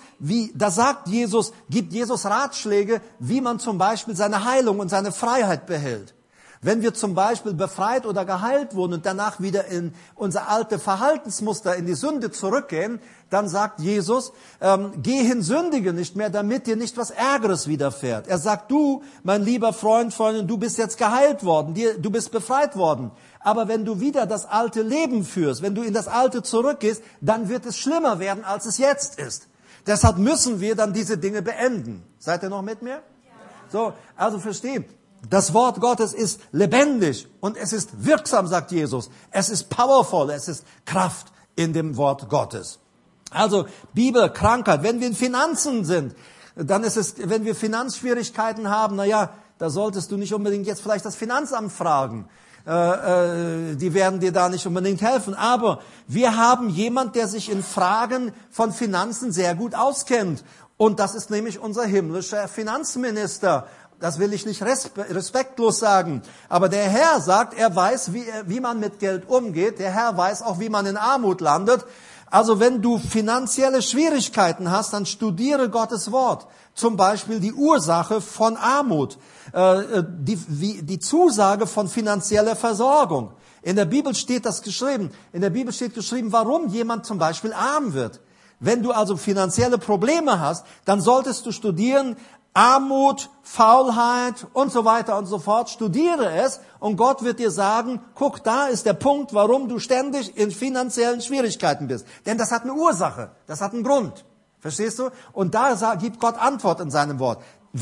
gibt Jesus Ratschläge, wie man zum Beispiel seine Heilung und seine Freiheit behält. Wenn wir zum Beispiel befreit oder geheilt wurden und danach wieder in unser alte Verhaltensmuster, in die Sünde zurückgehen, dann sagt Jesus, geh hin, sündige nicht mehr, damit dir nicht was Ärgeres widerfährt. Er sagt, du, mein lieber Freundin, du bist jetzt geheilt worden, du bist befreit worden. Aber wenn du wieder das alte Leben führst, wenn du in das Alte zurückgehst, dann wird es schlimmer werden, als es jetzt ist. Deshalb müssen wir dann diese Dinge beenden. Seid ihr noch mit mir? Ja. So, also versteht. Das Wort Gottes ist lebendig und es ist wirksam, sagt Jesus. Es ist powerful, es ist Kraft in dem Wort Gottes. Also Bibel, Krankheit. Wenn wir in Finanzen sind, dann ist es, wenn wir Finanzschwierigkeiten haben, da solltest du nicht unbedingt jetzt vielleicht das Finanzamt fragen. die werden dir da nicht unbedingt helfen. Aber wir haben jemand, der sich in Fragen von Finanzen sehr gut auskennt. Und das ist nämlich unser himmlischer Finanzminister. Das will ich nicht respektlos sagen. Aber der Herr sagt, er weiß, wie man mit Geld umgeht. Der Herr weiß auch, wie man in Armut landet. Also wenn du finanzielle Schwierigkeiten hast, dann studiere Gottes Wort. Zum Beispiel die Ursache von Armut, die Zusage von finanzieller Versorgung. In der Bibel steht das geschrieben. In der Bibel steht geschrieben, warum jemand zum Beispiel arm wird. Wenn du also finanzielle Probleme hast, dann solltest du studieren, Armut, Faulheit und so weiter und so fort. Studiere es und Gott wird dir sagen, guck, da ist der Punkt, warum du ständig in finanziellen Schwierigkeiten bist. Denn das hat eine Ursache, das hat einen Grund. Verstehst du? Und da gibt Gott Antwort in seinem Wort.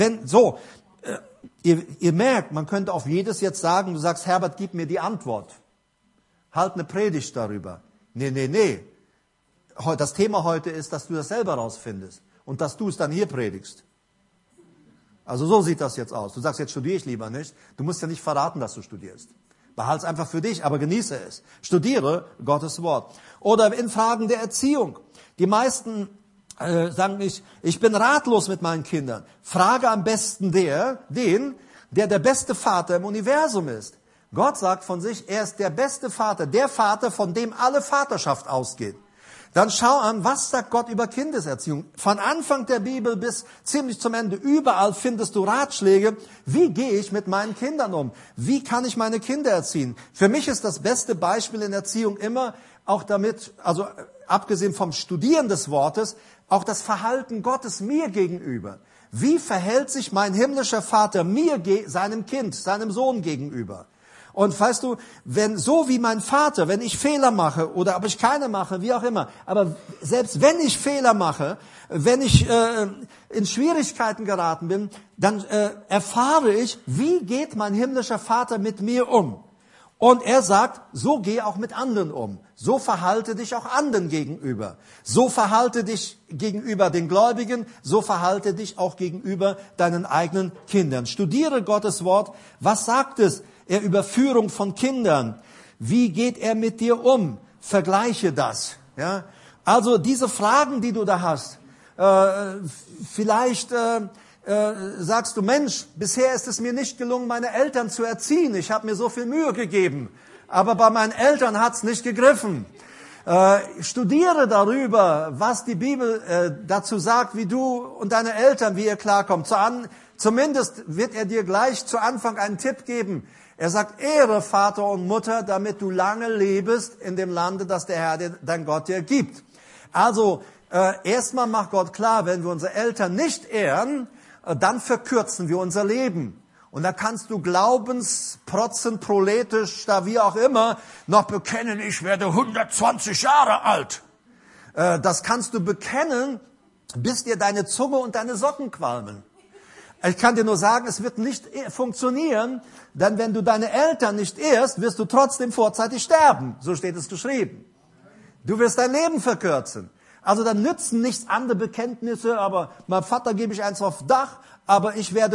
Ihr merkt, man könnte auf jedes jetzt sagen, du sagst, Herbert, gib mir die Antwort. Halt eine Predigt darüber. Nee. Das Thema heute ist, dass du das selber rausfindest und dass du es dann hier predigst. Also so sieht das jetzt aus. Du sagst, jetzt studiere ich lieber nicht. Du musst ja nicht verraten, dass du studierst. Behalte es einfach für dich, aber genieße es. Studiere Gottes Wort. Oder in Fragen der Erziehung. Die meisten sagen, ich bin ratlos mit meinen Kindern. Frage am besten den, der beste Vater im Universum ist. Gott sagt von sich, er ist der beste Vater, der Vater, von dem alle Vaterschaft ausgeht. Dann schau an, was sagt Gott über Kindeserziehung. Von Anfang der Bibel bis ziemlich zum Ende, überall findest du Ratschläge. Wie gehe ich mit meinen Kindern um? Wie kann ich meine Kinder erziehen? Für mich ist das beste Beispiel in Erziehung immer, auch damit, also abgesehen vom Studieren des Wortes, auch das Verhalten Gottes mir gegenüber. Wie verhält sich mein himmlischer Vater mir, seinem Kind, seinem Sohn gegenüber? Und weißt du, so wie mein Vater, wenn ich Fehler mache oder ob ich keine mache, wie auch immer, aber selbst wenn ich Fehler mache, wenn ich in Schwierigkeiten geraten bin, dann erfahre ich, wie geht mein himmlischer Vater mit mir um. Und er sagt, so geh auch mit anderen um. So verhalte dich auch anderen gegenüber. So verhalte dich gegenüber den Gläubigen, so verhalte dich auch gegenüber deinen eigenen Kindern. Studiere Gottes Wort. Was sagt es? Überführung von Kindern. Wie geht er mit dir um? Vergleiche das. Ja? Also diese Fragen, die du da hast, vielleicht sagst du, Mensch, bisher ist es mir nicht gelungen, meine Eltern zu erziehen. Ich habe mir so viel Mühe gegeben, aber bei meinen Eltern hat's nicht gegriffen. Studiere darüber, was die Bibel dazu sagt, wie du und deine Eltern, wie ihr klarkommt. Zumindest wird er dir gleich zu Anfang einen Tipp geben. Er sagt, ehre Vater und Mutter, damit du lange lebst in dem Lande, das der Herr, dein Gott, dir gibt. Also, erstmal macht Gott klar, wenn wir unsere Eltern nicht ehren, dann verkürzen wir unser Leben. Und da kannst du glaubensprotzen, proletisch, da wie auch immer, noch bekennen, ich werde 120 Jahre alt. Das kannst du bekennen, bis dir deine Zunge und deine Socken qualmen. Ich kann dir nur sagen, es wird nicht funktionieren, denn wenn du deine Eltern nicht ehrst, wirst du trotzdem vorzeitig sterben. So steht es geschrieben. Du wirst dein Leben verkürzen. Also dann nützen nichts andere Bekenntnisse, aber meinem Vater gebe ich eins aufs Dach, aber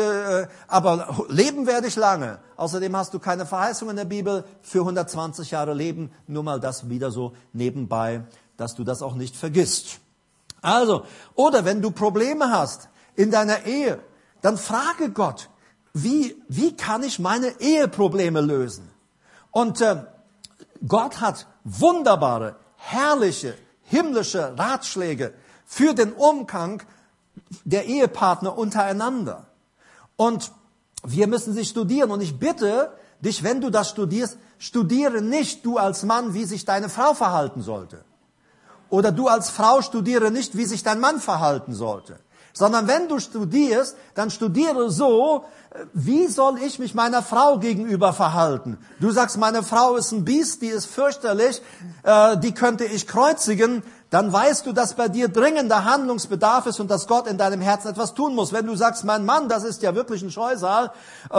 aber leben werde ich lange. Außerdem hast du keine Verheißung in der Bibel für 120 Jahre Leben. Nur mal das wieder so nebenbei, dass du das auch nicht vergisst. Also, oder wenn du Probleme hast in deiner Ehe, dann frage Gott, wie kann ich meine Eheprobleme lösen? Und Gott hat wunderbare, herrliche, himmlische Ratschläge für den Umgang der Ehepartner untereinander. Und wir müssen sie studieren. Und ich bitte dich, wenn du das studierst, studiere nicht du als Mann, wie sich deine Frau verhalten sollte. Oder du als Frau studiere nicht, wie sich dein Mann verhalten sollte. Sondern wenn du studierst, dann studiere so, wie soll ich mich meiner Frau gegenüber verhalten? Du sagst, meine Frau ist ein Biest, die ist fürchterlich, die könnte ich kreuzigen. Dann weißt du, dass bei dir dringender Handlungsbedarf ist und dass Gott in deinem Herzen etwas tun muss. Wenn du sagst, mein Mann, das ist ja wirklich ein Scheusal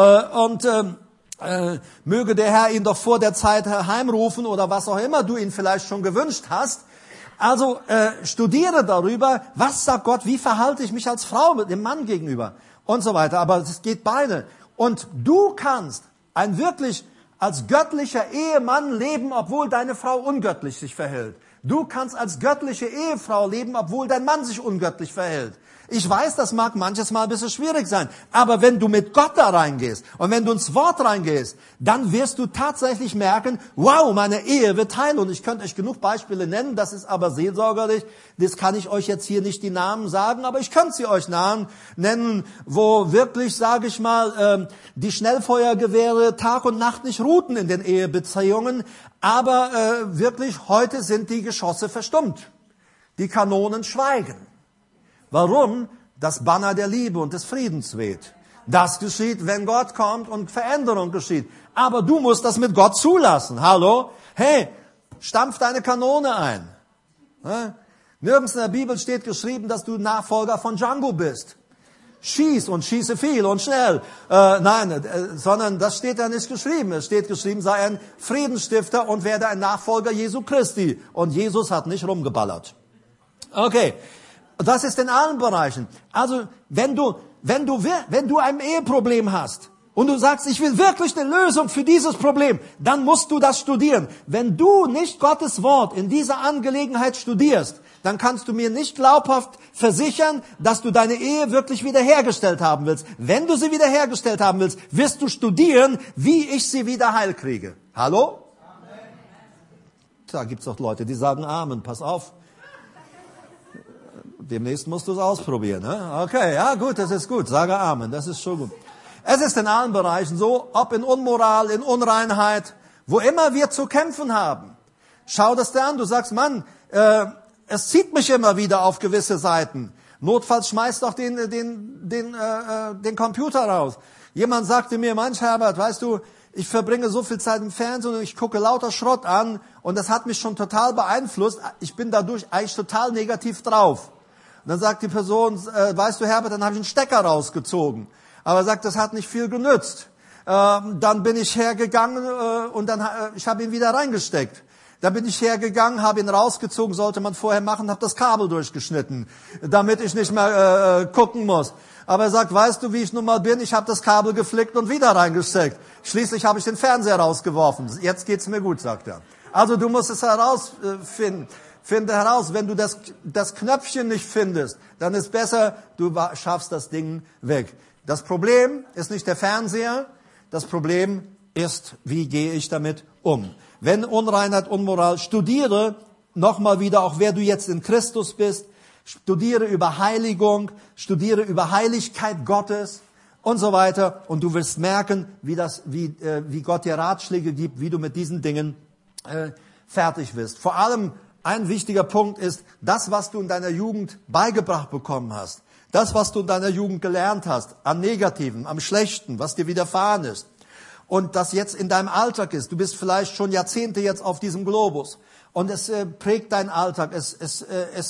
möge der Herr ihn doch vor der Zeit heimrufen oder was auch immer du ihn vielleicht schon gewünscht hast. Also studiere darüber, was sagt Gott, wie verhalte ich mich als Frau mit dem Mann gegenüber und so weiter. Aber es geht beide. Und du kannst ein wirklich als göttlicher Ehemann leben, obwohl deine Frau ungöttlich sich verhält. Du kannst als göttliche Ehefrau leben, obwohl dein Mann sich ungöttlich verhält. Ich weiß, das mag manches Mal ein bisschen schwierig sein, aber wenn du mit Gott da reingehst und wenn du ins Wort reingehst, dann wirst du tatsächlich merken, wow, meine Ehe wird heil. Und ich könnte euch genug Beispiele nennen, das ist aber seelsorgerlich, das kann ich euch jetzt hier nicht die Namen sagen, aber ich könnte sie euch nennen, wo wirklich, sage ich mal, die Schnellfeuergewehre Tag und Nacht nicht ruhten in den Ehebeziehungen, aber wirklich heute sind die Geschosse verstummt, die Kanonen schweigen. Warum? Das Banner der Liebe und des Friedens weht. Das geschieht, wenn Gott kommt und Veränderung geschieht. Aber du musst das mit Gott zulassen. Hallo? Hey, stampf deine Kanone ein. Nirgends in der Bibel steht geschrieben, dass du Nachfolger von Django bist. Schieß und schieße viel und schnell. Sondern das steht da nicht geschrieben. Es steht geschrieben, sei ein Friedensstifter und werde ein Nachfolger Jesu Christi. Und Jesus hat nicht rumgeballert. Okay. Das ist in allen Bereichen. Also, wenn du ein Eheproblem hast und du sagst, ich will wirklich eine Lösung für dieses Problem, dann musst du das studieren. Wenn du nicht Gottes Wort in dieser Angelegenheit studierst, dann kannst du mir nicht glaubhaft versichern, dass du deine Ehe wirklich wiederhergestellt haben willst. Wenn du sie wiederhergestellt haben willst, wirst du studieren, wie ich sie wieder heil kriege. Hallo? Amen. Da gibt's doch Leute, die sagen Amen. Pass auf. Demnächst musst du es ausprobieren. Ne? Okay, ja gut, das ist gut. Sage Amen, das ist schon gut. Es ist in allen Bereichen so, ob in Unmoral, in Unreinheit, wo immer wir zu kämpfen haben. Schau das dir an, du sagst, Mann, es zieht mich immer wieder auf gewisse Seiten. Notfalls schmeißt doch den Computer raus. Jemand sagte mir, Mensch Herbert, weißt du, ich verbringe so viel Zeit im Fernsehen und ich gucke lauter Schrott an und das hat mich schon total beeinflusst. Ich bin dadurch eigentlich total negativ drauf. Und dann sagt die Person, weißt du Herbert, dann habe ich einen Stecker rausgezogen. Aber er sagt, das hat nicht viel genützt. Dann bin ich hergegangen und ich habe ihn wieder reingesteckt. Dann bin ich hergegangen, habe ihn rausgezogen, sollte man vorher machen, habe das Kabel durchgeschnitten, damit ich nicht mehr gucken muss. Aber er sagt, weißt du, wie ich nun mal bin? Ich habe das Kabel geflickt und wieder reingesteckt. Schließlich habe ich den Fernseher rausgeworfen. Jetzt geht's mir gut, sagt er. Also du musst es herausfinden. Finde heraus, wenn du das Knöpfchen nicht findest, dann ist besser, du schaffst das Ding weg. Das Problem ist nicht der Fernseher, das Problem ist, wie gehe ich damit um? Wenn Unreinheit, Unmoral, studiere nochmal wieder, auch wer du jetzt in Christus bist, studiere über Heiligung, studiere über Heiligkeit Gottes und so weiter und du wirst merken, wie Gott dir Ratschläge gibt, wie du mit diesen Dingen fertig wirst. Vor allem ein wichtiger Punkt ist, das, was du in deiner Jugend beigebracht bekommen hast, das, was du in deiner Jugend gelernt hast, am Negativen, am Schlechten, was dir widerfahren ist, und das jetzt in deinem Alltag ist. Du bist vielleicht schon Jahrzehnte jetzt auf diesem Globus und es prägt deinen Alltag, es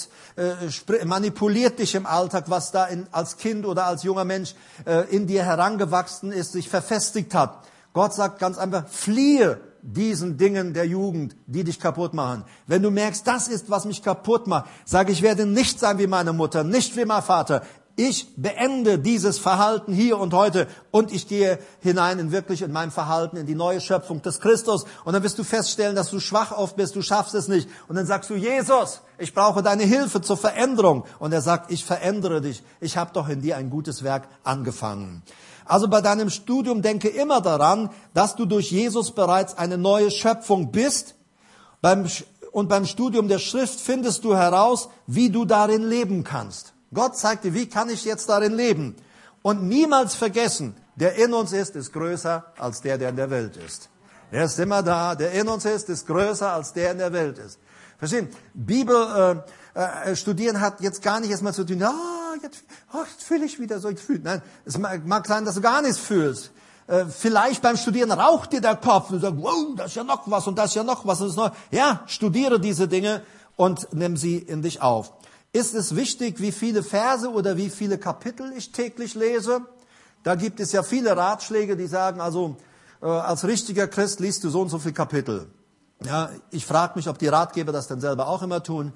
manipuliert dich im Alltag, was da als Kind oder als junger Mensch in dir herangewachsen ist, sich verfestigt hat. Gott sagt ganz einfach, fliehe diesen Dingen der Jugend, die dich kaputt machen. Wenn du merkst, das ist, was mich kaputt macht, sage ich, werde nicht sein wie meine Mutter, nicht wie mein Vater. Ich beende dieses Verhalten hier und heute und ich gehe hinein in meinem Verhalten, in die neue Schöpfung des Christus. Und dann wirst du feststellen, dass du schwach oft bist, du schaffst es nicht. Und dann sagst du, Jesus, ich brauche deine Hilfe zur Veränderung. Und er sagt, ich verändere dich. Ich habe doch in dir ein gutes Werk angefangen. Also bei deinem Studium denke immer daran, dass du durch Jesus bereits eine neue Schöpfung bist. Und beim Studium der Schrift findest du heraus, wie du darin leben kannst. Gott zeigt dir, wie kann ich jetzt darin leben? Und niemals vergessen, der in uns ist größer als der in der Welt ist. Er ist immer da, der in uns ist größer als der in der Welt ist. Verstehen? Bibel studieren hat jetzt gar nicht erstmal zu tun, jetzt fühle ich wieder so, Nein, es mag sein, dass du gar nichts fühlst. Vielleicht beim Studieren raucht dir der Kopf und du sagst, wow, das ist ja noch was und das ist ja noch was. Und das ist noch. Ja, studiere diese Dinge und nimm sie in dich auf. Ist es wichtig, wie viele Verse oder wie viele Kapitel ich täglich lese? Da gibt es ja viele Ratschläge, die sagen, also als richtiger Christ liest du so und so viele Kapitel. Ja, ich frage mich, ob die Ratgeber das dann selber auch immer tun.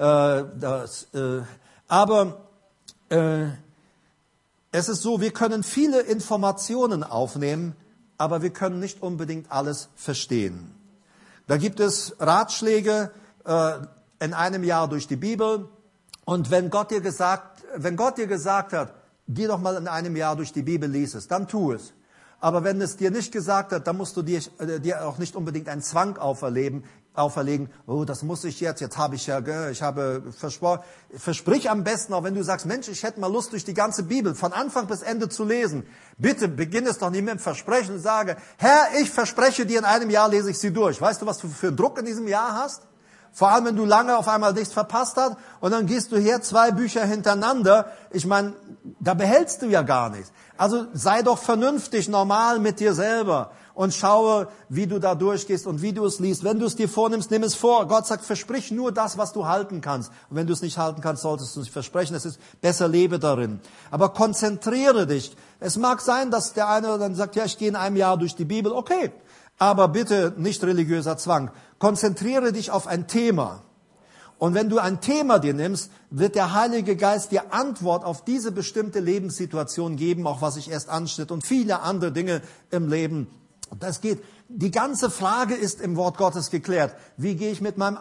Aber es ist so, wir können viele Informationen aufnehmen, aber wir können nicht unbedingt alles verstehen. Da gibt es Ratschläge in einem Jahr durch die Bibel. Und wenn Gott dir gesagt hat, geh doch mal in einem Jahr durch die Bibel, lies es, dann tu es. Aber wenn es dir nicht gesagt hat, dann musst du dir auch nicht unbedingt einen Zwang auferlegen. Oh, das muss ich jetzt habe ich versprochen. Versprich am besten, auch wenn du sagst, Mensch, ich hätte mal Lust, durch die ganze Bibel von Anfang bis Ende zu lesen. Bitte beginn es doch nicht mit dem Versprechen und sage, Herr, ich verspreche dir, in einem Jahr lese ich sie durch. Weißt du, was du für einen Druck in diesem Jahr hast? Vor allem, wenn du lange auf einmal nichts verpasst hast und dann gehst du her 2 Bücher hintereinander. Ich meine, da behältst du ja gar nichts. Also sei doch vernünftig, normal mit dir selber und schaue, wie du da durchgehst und wie du es liest. Wenn du es dir vornimmst, nimm es vor. Gott sagt, versprich nur das, was du halten kannst. Und wenn du es nicht halten kannst, solltest du es nicht versprechen. Es ist besser, lebe darin. Aber konzentriere dich. Es mag sein, dass der eine dann sagt, ja, ich gehe in einem Jahr durch die Bibel. Okay, aber bitte nicht religiöser Zwang. Konzentriere dich auf ein Thema. Und wenn du ein Thema dir nimmst, wird der Heilige Geist dir Antwort auf diese bestimmte Lebenssituation geben, auch was ich erst anschnitt und viele andere Dinge im Leben. Das geht. Die ganze Frage ist im Wort Gottes geklärt. Wie gehe ich mit meinem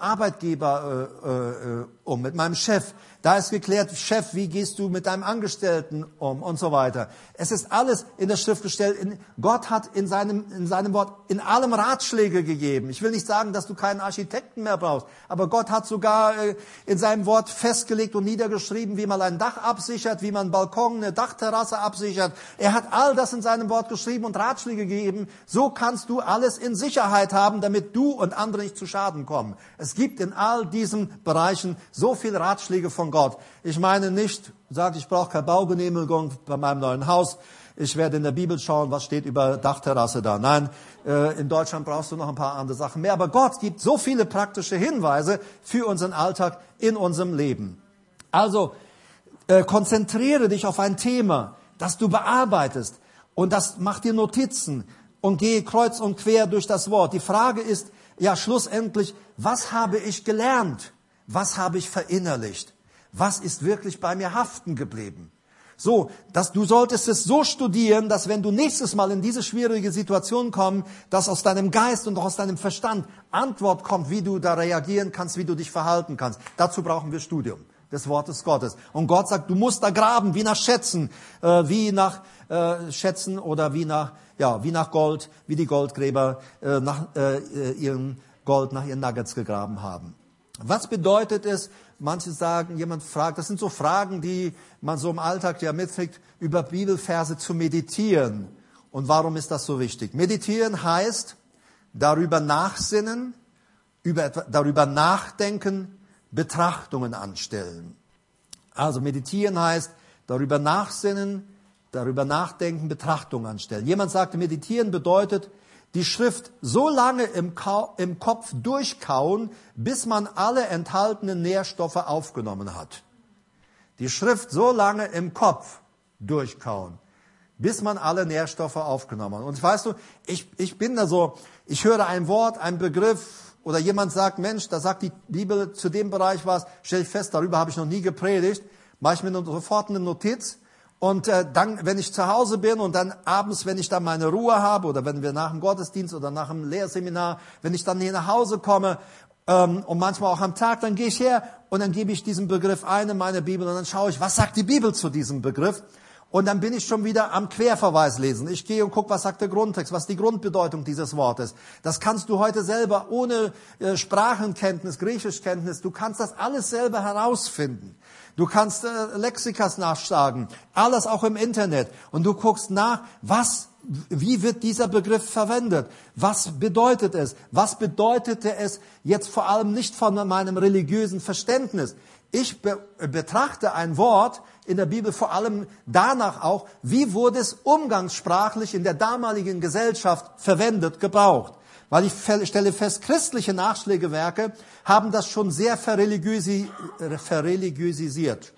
Arbeitgeber um, mit meinem Chef? Da ist geklärt, Chef, wie gehst du mit deinem Angestellten um und so weiter. Es ist alles in der Schrift gestellt. Gott hat in seinem Wort in allem Ratschläge gegeben. Ich will nicht sagen, dass du keinen Architekten mehr brauchst, aber Gott hat sogar in seinem Wort festgelegt und niedergeschrieben, wie man ein Dach absichert, wie man einen Balkon, eine Dachterrasse absichert. Er hat all das in seinem Wort geschrieben und Ratschläge gegeben. So kannst du alles in Sicherheit haben, damit du und andere nicht zu Schaden kommen. Es gibt in all diesen Bereichen so viele Ratschläge von Gott. Ich meine nicht, sagt, ich brauche keine Baugenehmigung bei meinem neuen Haus. Ich werde in der Bibel schauen, was steht über Dachterrasse da. Nein, in Deutschland brauchst du noch ein paar andere Sachen mehr. Aber Gott gibt so viele praktische Hinweise für unseren Alltag in unserem Leben. Also konzentriere dich auf ein Thema, das du bearbeitest. Und das macht dir Notizen und gehe kreuz und quer durch das Wort. Die Frage ist ja schlussendlich, was habe ich gelernt? Was habe ich verinnerlicht? Was ist wirklich bei mir haften geblieben? So, du solltest es so studieren, dass wenn du nächstes Mal in diese schwierige Situation kommst, dass aus deinem Geist und auch aus deinem Verstand Antwort kommt, wie du da reagieren kannst, wie du dich verhalten kannst. Dazu brauchen wir Studium des Wortes Gottes. Und Gott sagt, du musst da graben, wie nach Schätzen, Schätzen oder wie nach Gold, wie die Goldgräber nach ihrem Gold, nach ihren Nuggets gegraben haben. Was bedeutet es? Manche sagen, jemand fragt, das sind so Fragen, die man so im Alltag ja mitkriegt, über Bibelverse zu meditieren. Und warum ist das so wichtig? Meditieren heißt darüber nachsinnen, darüber nachdenken, Betrachtungen anstellen. Also meditieren heißt darüber nachsinnen, darüber nachdenken, Betrachtungen anstellen. Jemand sagte, meditieren bedeutet, die Schrift so lange im Kopf durchkauen, bis man alle enthaltenen Nährstoffe aufgenommen hat. Die Schrift so lange im Kopf durchkauen, bis man alle Nährstoffe aufgenommen hat. Und weißt du, ich bin da so, ich höre ein Wort, einen Begriff oder jemand sagt, Mensch, da sagt die Bibel zu dem Bereich was, stelle ich fest, darüber habe ich noch nie gepredigt, mache ich mir sofort eine Notiz. Und dann, wenn ich zu Hause bin und dann abends, wenn ich dann meine Ruhe habe oder wenn wir nach dem Gottesdienst oder nach dem Lehrseminar, wenn ich dann hier nach Hause komme und manchmal auch am Tag, dann gehe ich her und dann gebe ich diesen Begriff ein in meine Bibel und dann schaue ich, was sagt die Bibel zu diesem Begriff? Und dann bin ich schon wieder am Querverweis lesen. Ich gehe und gucke, was sagt der Grundtext, was ist die Grundbedeutung dieses Wortes. Das kannst du heute selber ohne Sprachenkenntnis, Griechischkenntnis, du kannst das alles selber herausfinden. Du kannst Lexikas nachschlagen, alles auch im Internet. Und du guckst nach, wie wird dieser Begriff verwendet? Was bedeutet es? Was bedeutete es jetzt vor allem nicht von meinem religiösen Verständnis? Ich betrachte ein Wort in der Bibel vor allem danach auch, wie wurde es umgangssprachlich in der damaligen Gesellschaft verwendet, gebraucht. Weil ich stelle fest, christliche Nachschlagewerke haben das schon sehr verreligiösisiert.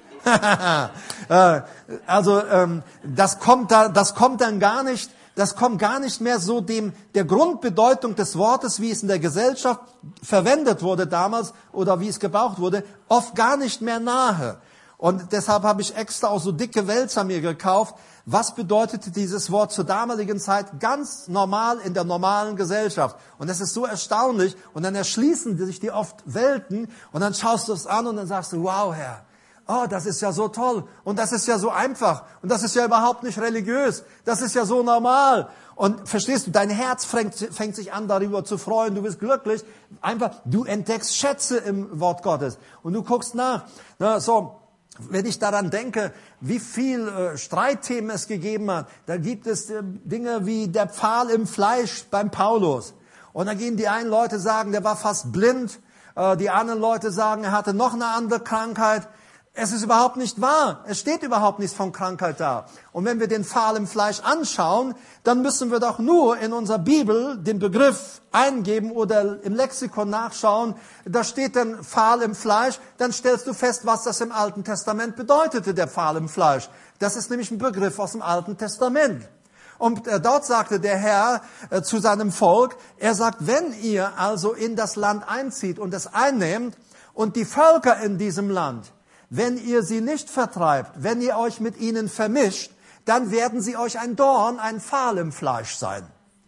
Das kommt dann gar nicht, das kommt gar nicht mehr so der Grundbedeutung des Wortes, wie es in der Gesellschaft verwendet wurde damals oder wie es gebraucht wurde, oft gar nicht mehr nahe. Und deshalb habe ich extra auch so dicke Wälzer mir gekauft. Was bedeutete dieses Wort zur damaligen Zeit ganz normal in der normalen Gesellschaft? Und das ist so erstaunlich. Und dann erschließen sich die oft Welten. Und dann schaust du es an und dann sagst du, wow, Herr, oh, das ist ja so toll. Und das ist ja so einfach. Und das ist ja überhaupt nicht religiös. Das ist ja so normal. Und verstehst du, dein Herz fängt sich an, darüber zu freuen. Du bist glücklich. Einfach, du entdeckst Schätze im Wort Gottes. Und du guckst nach. Na, so. Wenn ich daran denke, wie viel Streitthemen es gegeben hat, da gibt es Dinge wie der Pfahl im Fleisch beim Paulus. Und da gehen die einen Leute sagen, der war fast blind. Die anderen Leute sagen, er hatte noch eine andere Krankheit. Es ist überhaupt nicht wahr. Es steht überhaupt nichts von Krankheit da. Und wenn wir den Pfahl im Fleisch anschauen, dann müssen wir doch nur in unserer Bibel den Begriff eingeben oder im Lexikon nachschauen. Da steht dann Pfahl im Fleisch. Dann stellst du fest, was das im Alten Testament bedeutete, der Pfahl im Fleisch. Das ist nämlich ein Begriff aus dem Alten Testament. Und dort sagte der Herr zu seinem Volk, er sagt, wenn ihr also in das Land einzieht und es einnehmt und die Völker in diesem Land, wenn ihr sie nicht vertreibt, wenn ihr euch mit ihnen vermischt, dann werden sie euch ein Dorn, ein Pfahl im Fleisch sein.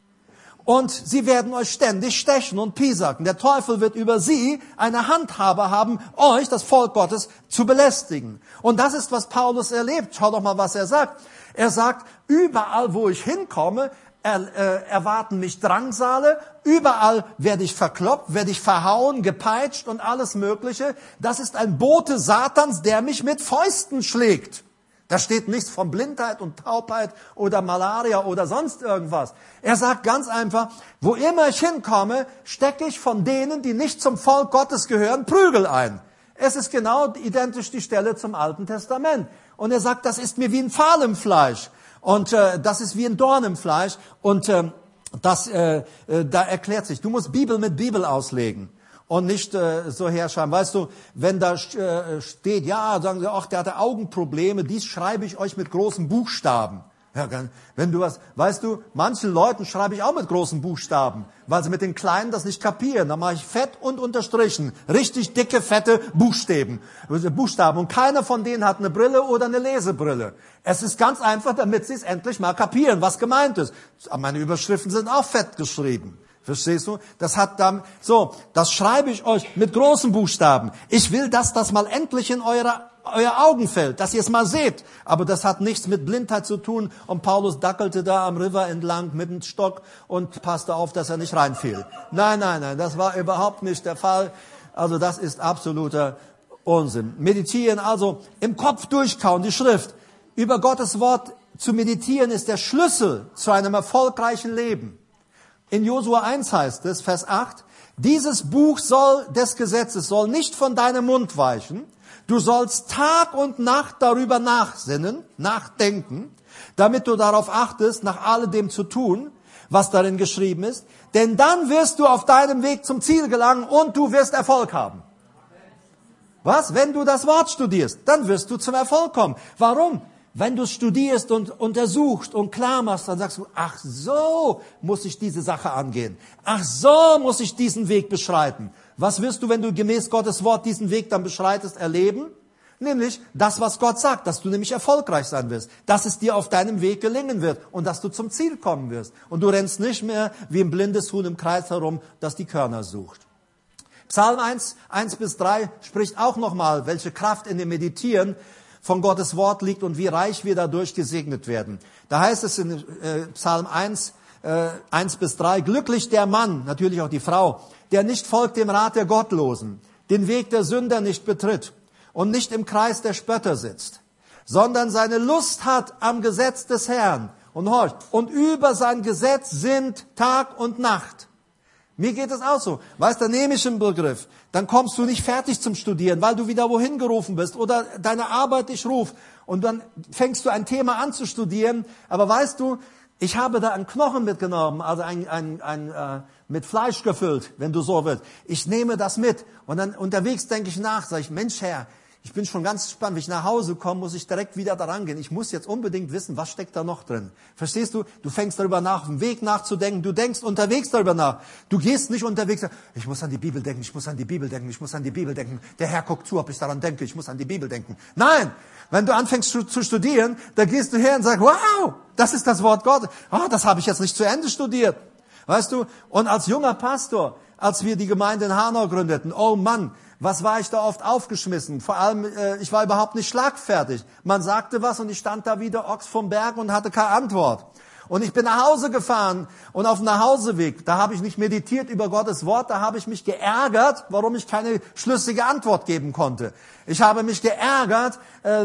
Und sie werden euch ständig stechen und piesacken. Der Teufel wird über sie eine Handhabe haben, euch, das Volk Gottes, zu belästigen. Und das ist, was Paulus erlebt. Schau doch mal, was er sagt. Er sagt, überall, wo ich hinkomme, erwarten mich Drangsale, überall werde ich verkloppt, werde ich verhauen, gepeitscht und alles Mögliche. Das ist ein Bote Satans, der mich mit Fäusten schlägt. Da steht nichts von Blindheit und Taubheit oder Malaria oder sonst irgendwas. Er sagt ganz einfach, wo immer ich hinkomme, stecke ich von denen, die nicht zum Volk Gottes gehören, Prügel ein. Es ist genau identisch die Stelle zum Alten Testament. Und er sagt, das ist mir wie ein Pfahl im Fleisch. Und das ist wie ein Dorn im Fleisch. Und da erklärt sich, du musst Bibel mit Bibel auslegen und nicht so herschreiben. Weißt du, wenn da steht, ja, sagen sie, ach, der hatte Augenprobleme, dies schreibe ich euch mit großen Buchstaben. Ja, wenn du weißt du, manchen Leuten schreibe ich auch mit großen Buchstaben, weil sie mit den kleinen das nicht kapieren. Dann mache ich fett und unterstrichen, richtig dicke, fette Buchstaben. Und keiner von denen hat eine Brille oder eine Lesebrille. Es ist ganz einfach, damit sie es endlich mal kapieren, was gemeint ist. Meine Überschriften sind auch fett geschrieben. Verstehst du? Das schreibe ich euch mit großen Buchstaben. Ich will, dass das mal endlich in euer Augen fällt, dass ihr es mal seht. Aber das hat nichts mit Blindheit zu tun. Und Paulus dackelte da am River entlang mit dem Stock und passte auf, dass er nicht reinfiel. Nein, das war überhaupt nicht der Fall. Also das ist absoluter Unsinn. Meditieren, also im Kopf durchkauen, die Schrift. Über Gottes Wort zu meditieren ist der Schlüssel zu einem erfolgreichen Leben. In Josua 1 heißt es, Vers 8, dieses Buch des Gesetzes soll nicht von deinem Mund weichen. Du sollst Tag und Nacht darüber nachdenken, damit du darauf achtest, nach alledem zu tun, was darin geschrieben ist. Denn dann wirst du auf deinem Weg zum Ziel gelangen und du wirst Erfolg haben. Was? Wenn du das Wort studierst, dann wirst du zum Erfolg kommen. Warum? Wenn du studierst und untersuchst und klar machst, dann sagst du, ach so muss ich diese Sache angehen. Ach so muss ich diesen Weg beschreiten. Was wirst du, wenn du gemäß Gottes Wort diesen Weg dann beschreitest, erleben? Nämlich das, was Gott sagt, dass du nämlich erfolgreich sein wirst, dass es dir auf deinem Weg gelingen wird und dass du zum Ziel kommen wirst. Und du rennst nicht mehr wie ein blindes Huhn im Kreis herum, das die Körner sucht. Psalm 1-3 spricht auch nochmal, welche Kraft in dem Meditieren von Gottes Wort liegt und wie reich wir dadurch gesegnet werden. Da heißt es in Psalm 1-3, glücklich der Mann, natürlich auch die Frau, der nicht folgt dem Rat der Gottlosen, den Weg der Sünder nicht betritt und nicht im Kreis der Spötter sitzt, sondern seine Lust hat am Gesetz des Herrn und horcht, und über sein Gesetz sind Tag und Nacht. Mir geht es auch so. Weißt du, da nehme ich einen Begriff. Dann kommst du nicht fertig zum Studieren, weil du wieder wohin gerufen bist oder deine Arbeit dich ruft. Und dann fängst du ein Thema an zu studieren. Aber weißt du, ich habe da einen Knochen mitgenommen, also mit Fleisch gefüllt, wenn du so willst. Ich nehme das mit. Und dann unterwegs denke ich nach, sage ich, Mensch Herr, Ich bin schon ganz gespannt, wenn ich nach Hause komme, muss ich direkt wieder daran gehen. Ich muss jetzt unbedingt wissen, was steckt da noch drin. Verstehst du? Du fängst darüber nach, auf dem Weg nachzudenken. Du denkst unterwegs darüber nach. Du gehst nicht unterwegs, ich muss an die Bibel denken, ich muss an die Bibel denken, ich muss an die Bibel denken. Der Herr guckt zu, ob ich daran denke, ich muss an die Bibel denken. Nein! Wenn du anfängst zu studieren, dann gehst du her und sagst, wow, das ist das Wort Gottes. Oh, das habe ich jetzt nicht zu Ende studiert. Weißt du? Und als junger Pastor, als wir die Gemeinde in Hanau gründeten, oh Mann, was war ich da oft aufgeschmissen? Vor allem, ich war überhaupt nicht schlagfertig. Man sagte was und ich stand da wieder Ochs vom Berg und hatte keine Antwort. Und ich bin nach Hause gefahren und auf dem Nachhauseweg, da habe ich nicht meditiert über Gottes Wort, da habe ich mich geärgert, warum ich keine schlüssige Antwort geben konnte. Ich habe mich geärgert,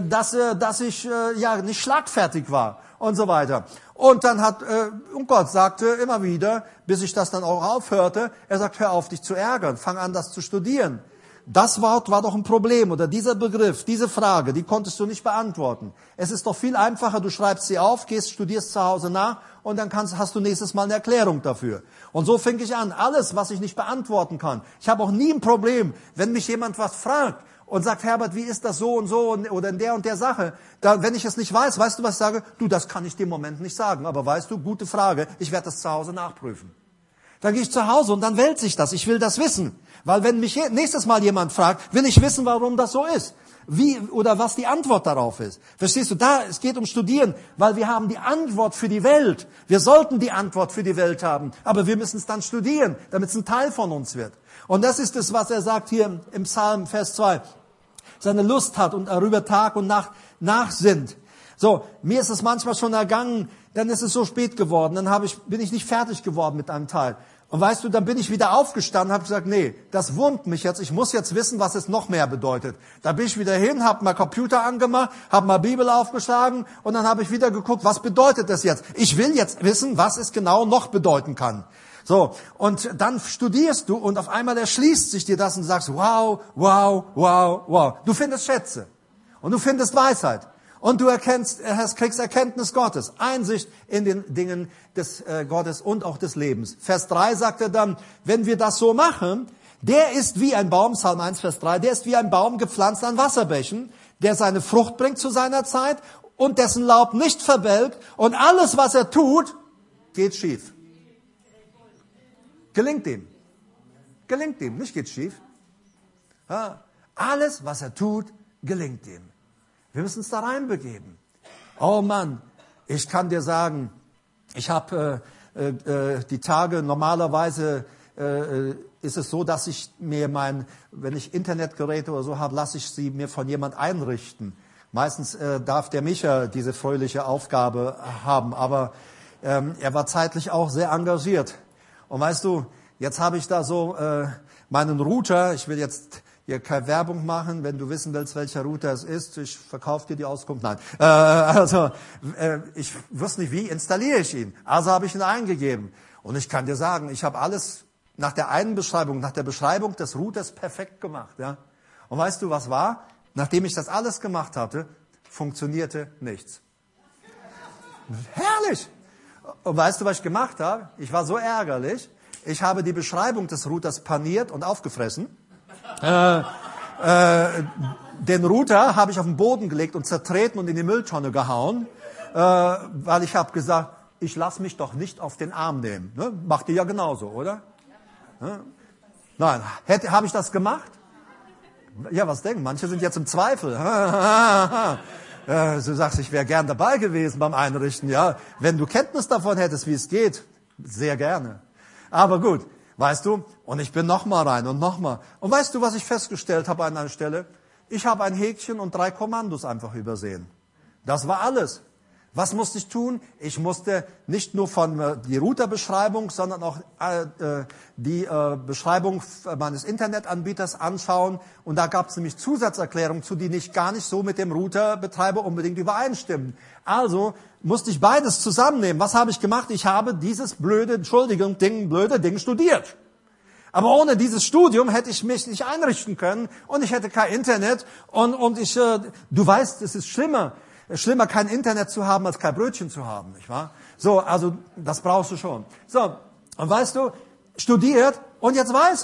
dass ich nicht schlagfertig war und so weiter. Und dann und Gott sagte immer wieder, bis ich das dann auch aufhörte, er sagt, hör auf, dich zu ärgern, fang an, das zu studieren. Das Wort war doch ein Problem oder dieser Begriff, diese Frage, die konntest du nicht beantworten. Es ist doch viel einfacher, du schreibst sie auf, studierst zu Hause nach und dann hast du nächstes Mal eine Erklärung dafür. Und so fing ich an, alles, was ich nicht beantworten kann. Ich habe auch nie ein Problem, wenn mich jemand was fragt und sagt, Herbert, wie ist das so und so oder in der und der Sache. Wenn ich es nicht weiß, weißt du, was ich sage? Du, das kann ich dir im Moment nicht sagen. Aber weißt du, gute Frage, ich werde das zu Hause nachprüfen. Dann gehe ich zu Hause und dann wälze ich das. Ich will das wissen. Weil wenn mich nächstes Mal jemand fragt, will ich wissen, warum das so ist. Wie oder was die Antwort darauf ist. Verstehst du? Es geht um Studieren, weil wir haben die Antwort für die Welt. Wir sollten die Antwort für die Welt haben. Aber wir müssen es dann studieren, damit es ein Teil von uns wird. Und das ist es, was er sagt hier im Psalm, Vers 2. Seine Lust hat und darüber Tag und Nacht nachsinnt. So, mir ist es manchmal schon ergangen, dann ist es so spät geworden, dann bin ich nicht fertig geworden mit einem Teil. Und weißt du, dann bin ich wieder aufgestanden und habe gesagt, nee, das wurmt mich jetzt, ich muss jetzt wissen, was es noch mehr bedeutet. Da bin ich wieder hin, habe mal Computer angemacht, habe mal Bibel aufgeschlagen und dann habe ich wieder geguckt, was bedeutet das jetzt? Ich will jetzt wissen, was es genau noch bedeuten kann. So, und dann studierst du und auf einmal erschließt sich dir das und sagst, wow, wow, wow, wow. Du findest Schätze und du findest Weisheit. Und du kriegst Erkenntnis Gottes, Einsicht in den Dingen des Gottes und auch des Lebens. Vers 3 sagt er dann, wenn wir das so machen, der ist wie ein Baum, Psalm 1, Vers 3, der ist wie ein Baum gepflanzt an Wasserbächen, der seine Frucht bringt zu seiner Zeit und dessen Laub nicht verwelkt und alles, was er tut, geht schief. Gelingt ihm. Gelingt ihm, nicht geht schief. Ja, alles, was er tut, gelingt ihm. Wir müssen uns da reinbegeben. Oh Mann, ich kann dir sagen, ich habe die Tage, normalerweise ist es so, dass ich mir wenn ich Internetgeräte oder so habe, lasse ich sie mir von jemand einrichten. Meistens darf der Micha diese fröhliche Aufgabe haben, aber er war zeitlich auch sehr engagiert. Und weißt du, jetzt habe ich da so meinen Router, ich will jetzt hier keine Werbung machen, wenn du wissen willst, welcher Router es ist, ich verkaufe dir die Auskunft. Nein, ich wusste nicht, wie installiere ich ihn. Also habe ich ihn eingegeben. Und ich kann dir sagen, ich habe alles nach der Beschreibung des Routers perfekt gemacht. Ja? Und weißt du, was war? Nachdem ich das alles gemacht hatte, funktionierte nichts. Herrlich! Und weißt du, was ich gemacht habe? Ich war so ärgerlich. Ich habe die Beschreibung des Routers paniert und aufgefressen. Den Router habe ich auf den Boden gelegt und zertreten und in die Mülltonne gehauen, weil ich habe gesagt, ich lasse mich doch nicht auf den Arm nehmen. Ne? Macht ihr ja genauso, oder? Ja? Nein, habe ich das gemacht? Ja, was denken? Manche sind jetzt im Zweifel. Du sagst, ich wäre gern dabei gewesen beim Einrichten. Ja, wenn du Kenntnis davon hättest, wie es geht, sehr gerne. Aber gut. Weißt du, und ich bin nochmal rein und nochmal. Und weißt du, was ich festgestellt habe an einer Stelle? Ich habe ein Häkchen und 3 Kommandos einfach übersehen. Das war alles. Was musste ich tun? Ich musste nicht nur von die Routerbeschreibung, sondern auch die Beschreibung meines Internetanbieters anschauen. Und da gab es nämlich Zusatzerklärungen zu, die gar nicht so mit dem Routerbetreiber unbedingt übereinstimmen. Also musste ich beides zusammennehmen. Was habe ich gemacht? Ich habe dieses blöde Ding studiert. Aber ohne dieses Studium hätte ich mich nicht einrichten können und ich hätte kein Internet und du weißt, es ist schlimmer, kein Internet zu haben, als kein Brötchen zu haben, nicht wahr? So, also das brauchst du schon. So, und weißt du, studiert und jetzt weiß ich.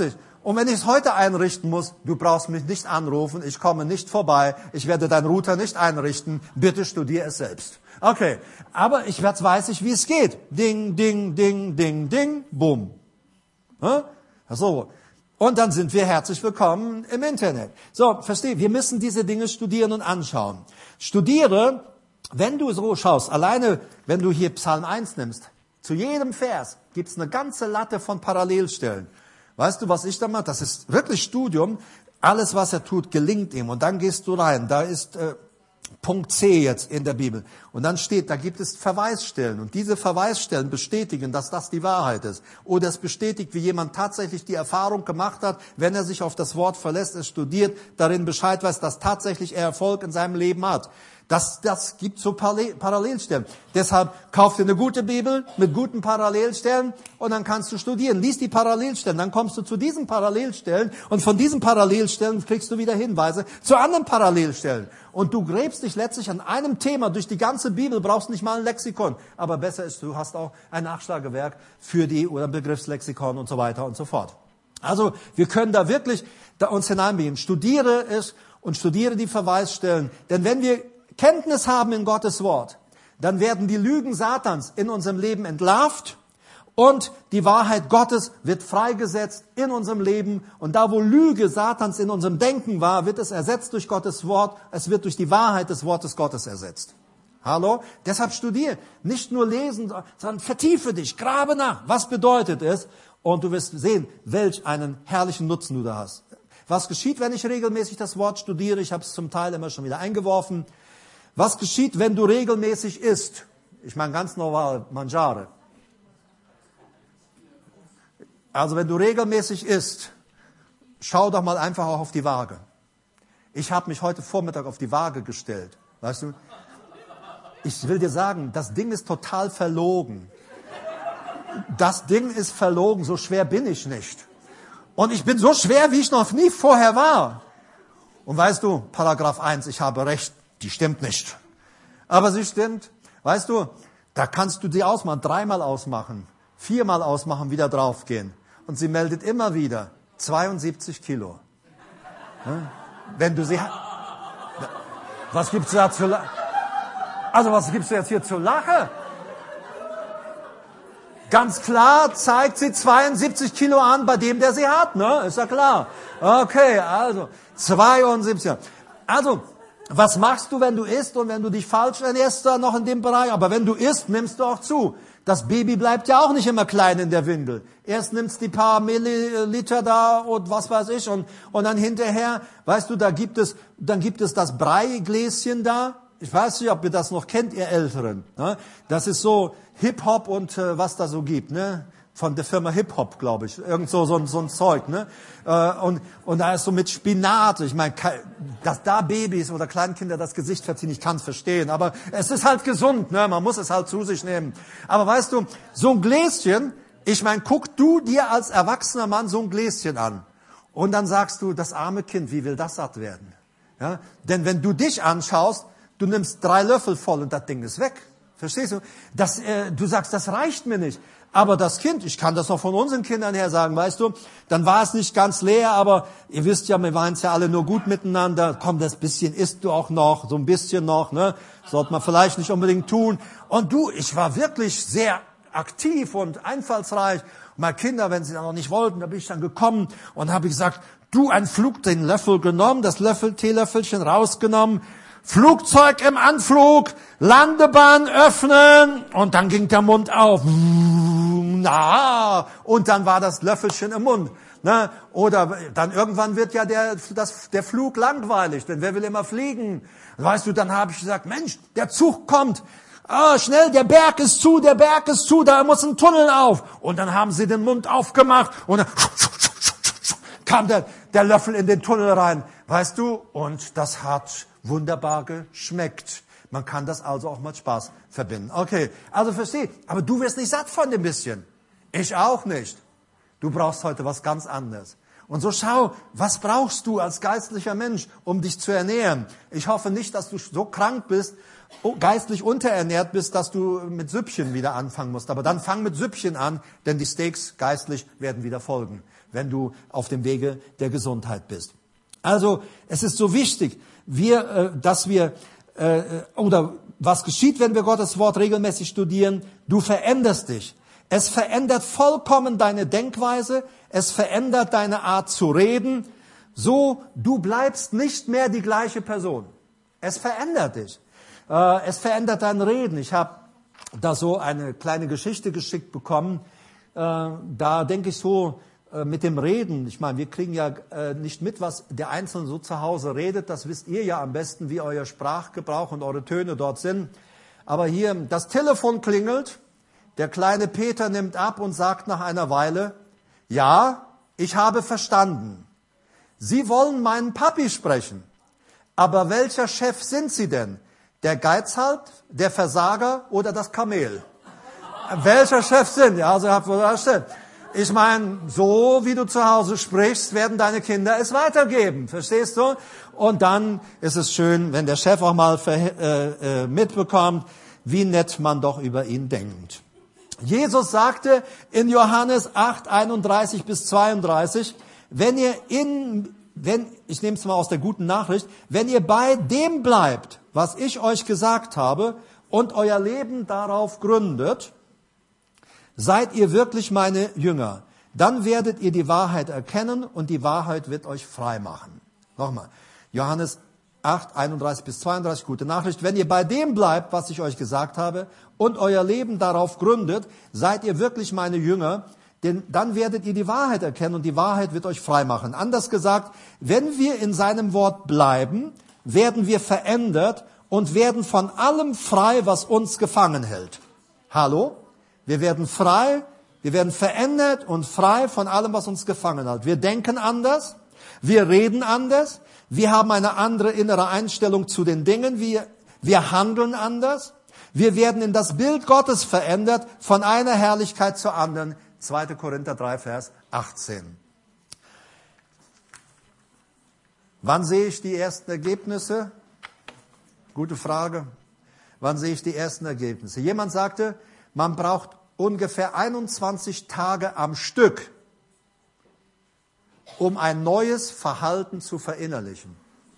Und wenn ich es heute einrichten muss, du brauchst mich nicht anrufen, ich komme nicht vorbei, ich werde deinen Router nicht einrichten, bitte studier es selbst. Okay, aber jetzt weiß ich, wie es geht. Ding, ding, ding, ding, ding, bumm. So. Und dann sind wir herzlich willkommen im Internet. So, verstehe, wir müssen diese Dinge studieren und anschauen. Studiere, wenn du so schaust, alleine wenn du hier Psalm 1 nimmst, zu jedem Vers gibt es eine ganze Latte von Parallelstellen. Weißt du, was ich da mache? Das ist wirklich Studium. Alles, was er tut, gelingt ihm. Und dann gehst du rein. Da ist Punkt C jetzt in der Bibel. Und dann steht, da gibt es Verweisstellen. Und diese Verweisstellen bestätigen, dass das die Wahrheit ist. Oder es bestätigt, wie jemand tatsächlich die Erfahrung gemacht hat, wenn er sich auf das Wort verlässt, es studiert, darin Bescheid weiß, dass tatsächlich er Erfolg in seinem Leben hat. Das gibt so Parallelstellen. Deshalb kauf dir eine gute Bibel mit guten Parallelstellen und dann kannst du studieren. Lies die Parallelstellen, dann kommst du zu diesen Parallelstellen und von diesen Parallelstellen kriegst du wieder Hinweise zu anderen Parallelstellen. Und du gräbst dich letztlich an einem Thema durch die ganze Bibel, brauchst nicht mal ein Lexikon. Aber besser ist, du hast auch ein Nachschlagewerk für die oder Begriffslexikon und so weiter und so fort. Also wir können da wirklich uns hineinbegeben. Studiere es und studiere die Verweisstellen. Denn wenn wir Kenntnis haben in Gottes Wort, dann werden die Lügen Satans in unserem Leben entlarvt und die Wahrheit Gottes wird freigesetzt in unserem Leben. Und da, wo Lüge Satans in unserem Denken war, wird es ersetzt durch Gottes Wort. Es wird durch die Wahrheit des Wortes Gottes ersetzt. Hallo? Deshalb studiere. Nicht nur lesen, sondern vertiefe dich, grabe nach. Was bedeutet es? Und du wirst sehen, welch einen herrlichen Nutzen du da hast. Was geschieht, wenn ich regelmäßig das Wort studiere? Ich habe es zum Teil immer schon wieder eingeworfen. Was geschieht, wenn du regelmäßig isst? Ich meine ganz normal, mangiare. Also wenn du regelmäßig isst, schau doch mal einfach auch auf die Waage. Ich habe mich heute Vormittag auf die Waage gestellt. Weißt du? Ich will dir sagen, das Ding ist total verlogen. Das Ding ist verlogen, so schwer bin ich nicht. Und ich bin so schwer, wie ich noch nie vorher war. Und weißt du, Paragraph 1, ich habe recht. Die stimmt nicht. Aber sie stimmt. Weißt du, da kannst du sie ausmachen, 3-mal ausmachen, 4-mal ausmachen, wieder draufgehen. Und sie meldet immer wieder 72 Kilo. Wenn du sie... Was gibt's da zu lachen? Also was gibst du jetzt hier zu lachen? Ganz klar zeigt sie 72 Kilo an bei dem, der sie hat. Ne? Ist ja klar. Okay, also 72. Also... Was machst du, wenn du isst und wenn du dich falsch ernährst, da noch in dem Bereich? Aber wenn du isst, nimmst du auch zu. Das Baby bleibt ja auch nicht immer klein in der Windel. Erst nimmst die paar Milliliter da und was weiß ich und dann hinterher, weißt du, dann gibt es das Breigläschen da. Ich weiß nicht, ob ihr das noch kennt, ihr Älteren. Ne? Das ist so Hip-Hop und was da so gibt, ne? Von der Firma Hip-Hop, glaube ich. Irgend so ein Zeug, ne? Und da ist so mit Spinat. Ich meine, dass da Babys oder Kleinkinder das Gesicht verziehen, ich kann es verstehen. Aber es ist halt gesund, ne? Man muss es halt zu sich nehmen. Aber weißt du, so ein Gläschen, ich meine, guck du dir als erwachsener Mann so ein Gläschen an. Und dann sagst du, das arme Kind, wie will das satt werden? Ja? Denn wenn du dich anschaust, du nimmst 3 Löffel voll und das Ding ist weg. Verstehst du? Du sagst, das reicht mir nicht. Aber das Kind, ich kann das noch von unseren Kindern her sagen, weißt du, dann war es nicht ganz leer, aber ihr wisst ja, wir waren es ja alle nur gut miteinander. Komm, das bisschen isst du auch noch, so ein bisschen noch, ne? Sollte man vielleicht nicht unbedingt tun. Und du, ich war wirklich sehr aktiv und einfallsreich. Und meine Kinder, wenn sie dann noch nicht wollten, da bin ich dann gekommen und habe gesagt, du, ein Flug, den Löffel genommen, das Teelöffelchen rausgenommen, Flugzeug im Anflug, Landebahn öffnen und dann ging der Mund auf. Na, und dann war das Löffelchen im Mund. Ne? Oder dann irgendwann wird ja der Flug langweilig, denn wer will immer fliegen? Weißt du, dann habe ich gesagt, Mensch, der Zug kommt. Schnell, der Berg ist zu, da muss ein Tunnel auf. Und dann haben sie den Mund aufgemacht und dann kam der Löffel in den Tunnel rein. Weißt du, und das hat wunderbar geschmeckt. Man kann das also auch mit Spaß verbinden. Okay, also versteh, aber du wirst nicht satt von dem bisschen. Ich auch nicht. Du brauchst heute was ganz anderes. Und so schau, was brauchst du als geistlicher Mensch, um dich zu ernähren? Ich hoffe nicht, dass du so krank bist, geistlich unterernährt bist, dass du mit Süppchen wieder anfangen musst. Aber dann fang mit Süppchen an, denn die Steaks geistlich werden wieder folgen, wenn du auf dem Wege der Gesundheit bist. Also es ist so wichtig, oder was geschieht, wenn wir Gottes Wort regelmäßig studieren? Du veränderst dich. Es verändert vollkommen deine Denkweise, es verändert deine Art zu reden. So, du bleibst nicht mehr die gleiche Person. Es verändert dich. Es verändert dein Reden. Ich habe da so eine kleine Geschichte geschickt bekommen. Da denke ich so, mit dem Reden, ich meine, wir kriegen ja nicht mit, was der Einzelne so zu Hause redet. Das wisst ihr ja am besten, wie euer Sprachgebrauch und eure Töne dort sind. Aber hier, das Telefon klingelt. Der kleine Peter nimmt ab und sagt nach einer Weile, ja, ich habe verstanden. Sie wollen meinen Papi sprechen. Aber welcher Chef sind Sie denn? Der Geizhals, der Versager oder das Kamel? Welcher Chef sind? Ja, also habt ihr das. Ich meine, so wie du zu Hause sprichst, werden deine Kinder es weitergeben. Verstehst du? Und dann ist es schön, wenn der Chef auch mal mitbekommt, wie nett man doch über ihn denkt. Jesus sagte in Johannes 8, 31 bis 32, ich nehme es mal aus der guten Nachricht, wenn ihr bei dem bleibt, was ich euch gesagt habe, und euer Leben darauf gründet, seid ihr wirklich meine Jünger. Dann werdet ihr die Wahrheit erkennen und die Wahrheit wird euch frei machen. Nochmal, Johannes 8, 31 bis 32, gute Nachricht. Wenn ihr bei dem bleibt, was ich euch gesagt habe, und euer Leben darauf gründet, seid ihr wirklich meine Jünger, denn dann werdet ihr die Wahrheit erkennen und die Wahrheit wird euch frei machen. Anders gesagt, wenn wir in seinem Wort bleiben, werden wir verändert und werden von allem frei, was uns gefangen hält. Hallo? Wir werden frei, wir werden verändert und frei von allem, was uns gefangen hält. Wir denken anders, wir reden anders, wir haben eine andere innere Einstellung zu den Dingen, wir handeln anders, wir werden in das Bild Gottes verändert, von einer Herrlichkeit zur anderen. 2. Korinther 3, Vers 18. Wann sehe ich die ersten Ergebnisse? Gute Frage. Wann sehe ich die ersten Ergebnisse? Jemand sagte, man braucht ungefähr 21 Tage am Stück, um ein neues Verhalten zu verinnerlichen.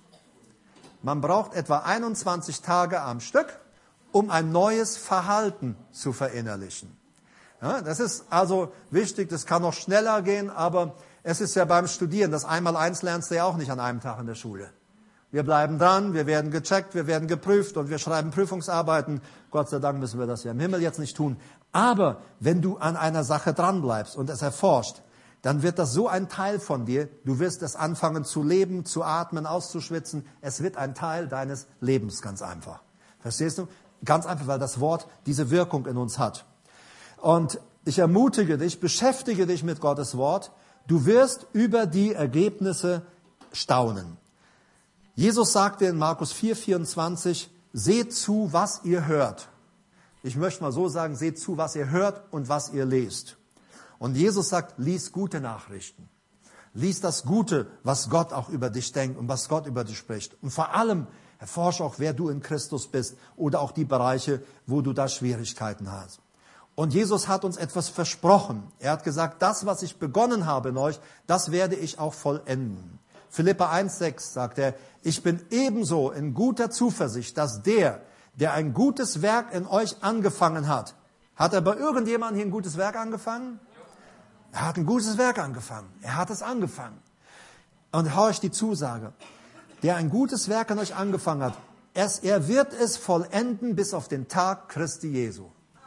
Man braucht etwa 21 Tage am Stück, um ein neues Verhalten zu verinnerlichen. Ja, das ist also wichtig, das kann noch schneller gehen, aber es ist ja beim Studieren, das Einmaleins lernst du ja auch nicht an einem Tag in der Schule. Wir bleiben dran, wir werden gecheckt, wir werden geprüft und wir schreiben Prüfungsarbeiten. Gott sei Dank müssen wir das ja im Himmel jetzt nicht tun. Aber wenn du an einer Sache dran bleibst und es erforscht, dann wird das so ein Teil von dir. Du wirst es anfangen zu leben, zu atmen, auszuschwitzen. Es wird ein Teil deines Lebens, ganz einfach. Verstehst du? Ganz einfach, weil das Wort diese Wirkung in uns hat. Und ich ermutige dich, beschäftige dich mit Gottes Wort. Du wirst über die Ergebnisse staunen. Jesus sagte in Markus 4, 24, seht zu, was ihr hört. Ich möchte mal so sagen, seht zu, was ihr hört und was ihr lest. Und Jesus sagt, lies gute Nachrichten. Lies das Gute, was Gott auch über dich denkt und was Gott über dich spricht. Und vor allem erforsche auch, wer du in Christus bist oder auch die Bereiche, wo du da Schwierigkeiten hast. Und Jesus hat uns etwas versprochen. Er hat gesagt, das, was ich begonnen habe in euch, das werde ich auch vollenden. Philipper 1,6 sagt er, ich bin ebenso in guter Zuversicht, dass der ein gutes Werk in euch angefangen hat. Hat er bei irgendjemandem hier ein gutes Werk angefangen? Er hat ein gutes Werk angefangen. Er hat es angefangen. Und horcht die Zusage. Der ein gutes Werk in euch angefangen hat, er wird es vollenden bis auf den Tag Christi Jesu.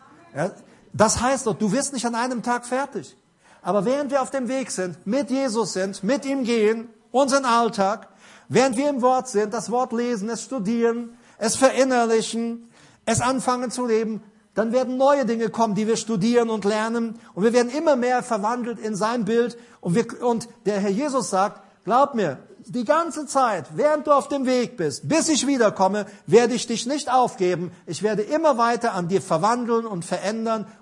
Das heißt doch, du wirst nicht an einem Tag fertig. Aber während wir auf dem Weg sind, mit Jesus sind, mit ihm gehen, unseren Alltag, während wir im Wort sind, das Wort lesen, es studieren, es verinnerlichen, es anfangen zu leben, dann werden neue Dinge kommen, die wir studieren und lernen. Und wir werden immer mehr verwandelt in sein Bild. Und der Herr Jesus sagt, glaub mir, die ganze Zeit, während du auf dem Weg bist, bis ich wiederkomme, werde ich dich nicht aufgeben. Ich werde immer weiter an dir verwandeln und verändern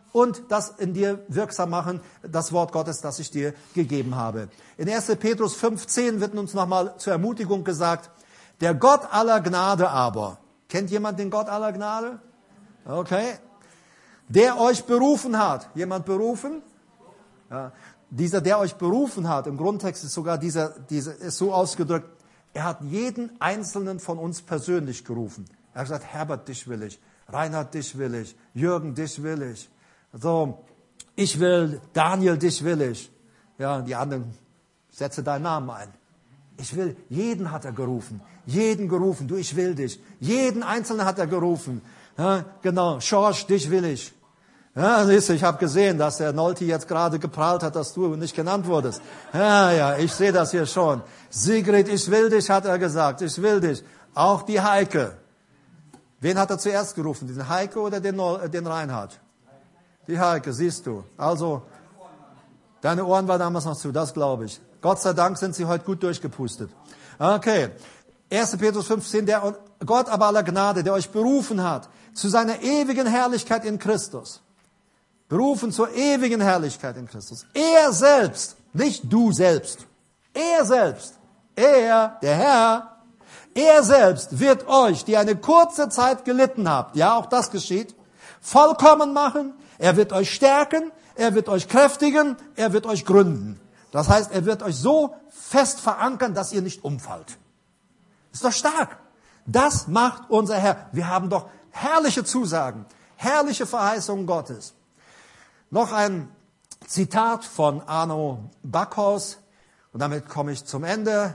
und das in dir wirksam machen, das Wort Gottes, das ich dir gegeben habe. In 1. Petrus 5,10 wird uns nochmal zur Ermutigung gesagt, der Gott aller Gnade aber, kennt jemand den Gott aller Gnade? Okay. Der euch berufen hat. Jemand berufen? Ja. Dieser, der euch berufen hat, im Grundtext ist sogar dieser ist so ausgedrückt, er hat jeden Einzelnen von uns persönlich gerufen. Er hat gesagt, Herbert, dich will ich. Reinhard, dich will ich. Jürgen, dich will ich. So, ich will, Daniel, dich will ich. Ja, die anderen, setze deinen Namen ein. Ich will, jeden hat er gerufen. Jeden gerufen. Du, ich will dich. Jeden Einzelnen hat er gerufen. Ja, genau, Schorsch, dich will ich. Ja, siehst du, ich habe gesehen, dass der Nolti jetzt gerade geprahlt hat, dass du nicht genannt wurdest. Ja, ich sehe das hier schon. Sigrid, ich will dich, hat er gesagt. Ich will dich. Auch die Heike. Wen hat er zuerst gerufen? Den Heike oder den Reinhard? Die Heike, siehst du. Also, deine Ohren waren damals noch zu, das glaube ich. Gott sei Dank sind sie heute gut durchgepustet. Okay. 1. Petrus 5,10, der Gott aber aller Gnade, der euch berufen hat, zu seiner ewigen Herrlichkeit in Christus. Berufen zur ewigen Herrlichkeit in Christus. Er selbst, nicht du selbst. Er selbst, er, der Herr, er selbst wird euch, die eine kurze Zeit gelitten habt, ja, auch das geschieht, vollkommen machen. Er wird euch stärken, er wird euch kräftigen, er wird euch gründen. Das heißt, er wird euch so fest verankern, dass ihr nicht umfallt. Ist doch stark. Das macht unser Herr. Wir haben doch herrliche Zusagen, herrliche Verheißungen Gottes. Noch ein Zitat von Arno Backhaus und damit komme ich zum Ende.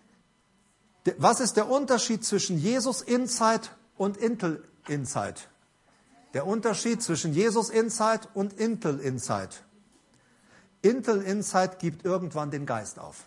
Was ist der Unterschied zwischen Jesus Insight und Intel Insight? Der Unterschied zwischen Jesus Insight und Intel Insight. Intel Insight gibt irgendwann den Geist auf.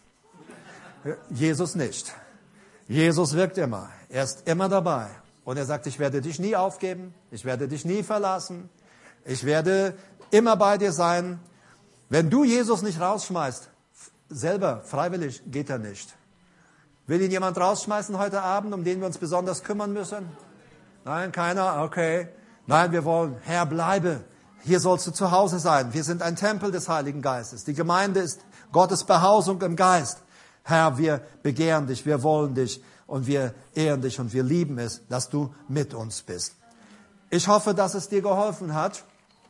Jesus nicht. Jesus wirkt immer. Er ist immer dabei. Und er sagt, ich werde dich nie aufgeben. Ich werde dich nie verlassen. Ich werde immer bei dir sein. Wenn du Jesus nicht rausschmeißt, selber, freiwillig, geht er nicht. Will ihn jemand rausschmeißen heute Abend, um den wir uns besonders kümmern müssen? Nein, keiner? Okay. Nein, wir wollen, Herr, bleibe. Hier sollst du zu Hause sein. Wir sind ein Tempel des Heiligen Geistes. Die Gemeinde ist Gottes Behausung im Geist. Herr, wir begehren dich, wir wollen dich und wir ehren dich und wir lieben es, dass du mit uns bist. Ich hoffe, dass es dir geholfen hat,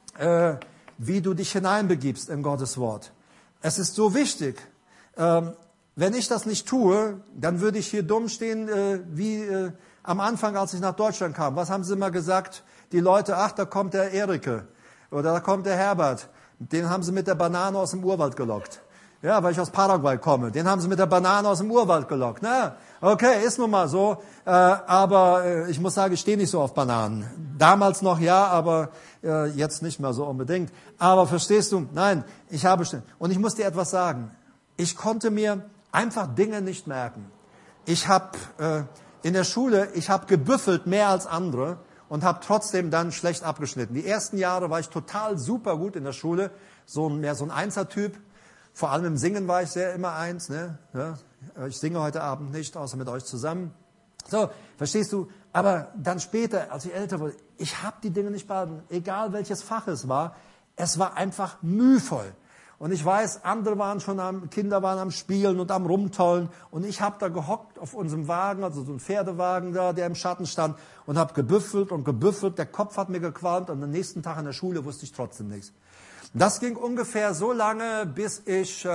wie du dich hineinbegibst in Gottes Wort. Es ist so wichtig. Wenn ich das nicht tue, dann würde ich hier dumm stehen, wie am Anfang, als ich nach Deutschland kam. Was haben sie immer gesagt? Die Leute, ach, da kommt der Erike oder da kommt der Herbert. Den haben sie mit der Banane aus dem Urwald gelockt. Ja, weil ich aus Paraguay komme. Den haben sie mit der Banane aus dem Urwald gelockt. Na, okay, ist nun mal so. Aber ich muss sagen, ich stehe nicht so auf Bananen. Damals noch ja, aber jetzt nicht mehr so unbedingt. Aber verstehst du? Nein, und ich muss dir etwas sagen. Ich konnte mir einfach Dinge nicht merken. Ich habe in der Schule, gebüffelt mehr als andere und habe trotzdem dann schlecht abgeschnitten. Die ersten Jahre war ich total super gut in der Schule, mehr so ein Einser-Typ. Vor allem im Singen war ich immer eins. Ne? Ja, ich singe heute Abend nicht, außer mit euch zusammen. So, verstehst du? Aber dann später, als ich älter wurde, ich habe die Dinge nicht behalten. Egal welches Fach es war einfach mühvoll. Und ich weiß, Kinder waren am Spielen und am Rumtollen. Und ich habe da gehockt auf unserem Wagen, also so ein Pferdewagen da, der im Schatten stand, und habe gebüffelt und gebüffelt. Der Kopf hat mir gequalmt und am nächsten Tag in der Schule wusste ich trotzdem nichts. Das ging ungefähr so lange, bis ich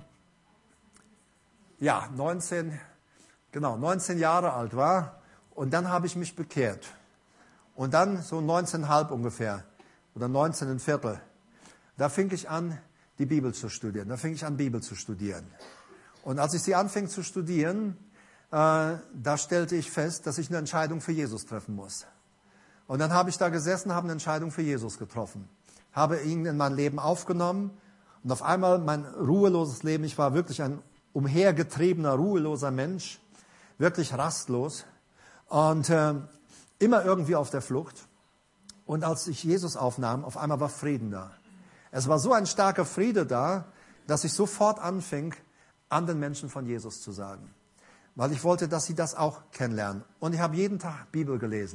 19 Jahre alt war. Und dann habe ich mich bekehrt. Und dann so 19,5 ungefähr oder 19,25. Da fing ich an, die Bibel zu studieren. Und als ich sie anfing zu studieren, da stellte ich fest, dass ich eine Entscheidung für Jesus treffen muss. Und dann habe ich da gesessen, habe eine Entscheidung für Jesus getroffen. Habe ihn in mein Leben aufgenommen und auf einmal mein ruheloses Leben, ich war wirklich ein umhergetriebener, ruheloser Mensch, wirklich rastlos und immer irgendwie auf der Flucht. Und als ich Jesus aufnahm, auf einmal war Frieden da. Es war so ein starker Friede da, dass ich sofort anfing, anderen Menschen von Jesus zu sagen. Weil ich wollte, dass sie das auch kennenlernen. Und ich habe jeden Tag Bibel gelesen.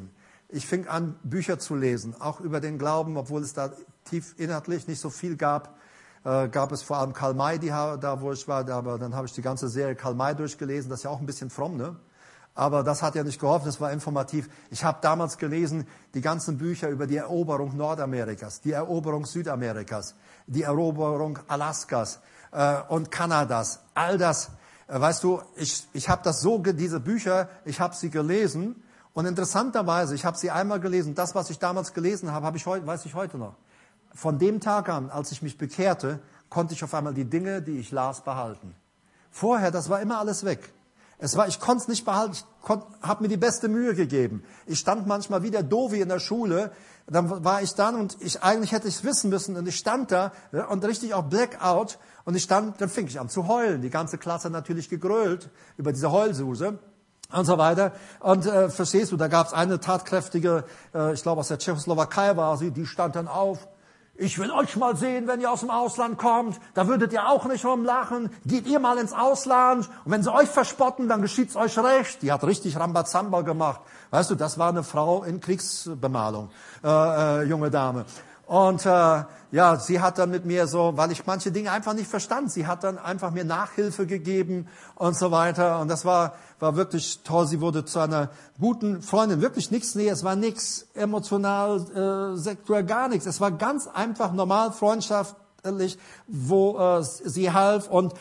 ich fing an, Bücher zu lesen, auch über den Glauben, obwohl es da tief inhaltlich nicht so viel gab. Gab es vor allem Karl May, da wo ich war, aber dann habe ich die ganze Serie Karl May durchgelesen, das ist ja auch ein bisschen fromm, ne? Aber das hat ja nicht geholfen, das war informativ. Ich habe damals gelesen, die ganzen Bücher über die Eroberung Nordamerikas, die Eroberung Südamerikas, die Eroberung Alaskas und Kanadas, all das. Weißt du, ich habe diese Bücher, ich habe sie gelesen und interessanterweise, ich habe sie einmal gelesen, das, was ich damals gelesen habe, weiß ich heute noch. Von dem Tag an, als ich mich bekehrte, konnte ich auf einmal die Dinge, die ich las, behalten. Vorher, das war immer alles weg. Ich konnte es nicht behalten, ich habe mir die beste Mühe gegeben. Ich stand manchmal wie der Dovi in der Schule, dann war ich dann und eigentlich hätte ich es wissen müssen und ich stand da und richtig auch Blackout und dann fing ich an zu heulen. Die ganze Klasse natürlich gegrölt über diese Heulsuse und so weiter. Und verstehst du, da gab es eine tatkräftige, ich glaube aus der Tschechoslowakei war sie, die stand dann auf. Ich will euch mal sehen, wenn ihr aus dem Ausland kommt. Da würdet ihr auch nicht rumlachen. Geht ihr mal ins Ausland. Und wenn sie euch verspotten, dann geschieht's euch recht. Die hat richtig Rambazamba gemacht. Weißt du, das war eine Frau in Kriegsbemalung, junge Dame. Und sie hat dann mit mir so, weil ich manche Dinge einfach nicht verstand, sie hat dann einfach mir Nachhilfe gegeben und so weiter. Und das war wirklich toll. Sie wurde zu einer guten Freundin. Wirklich nichts Nähe, es war nichts emotional, sexuell, gar nichts. Es war ganz einfach normal, freundschaftlich, wo sie half und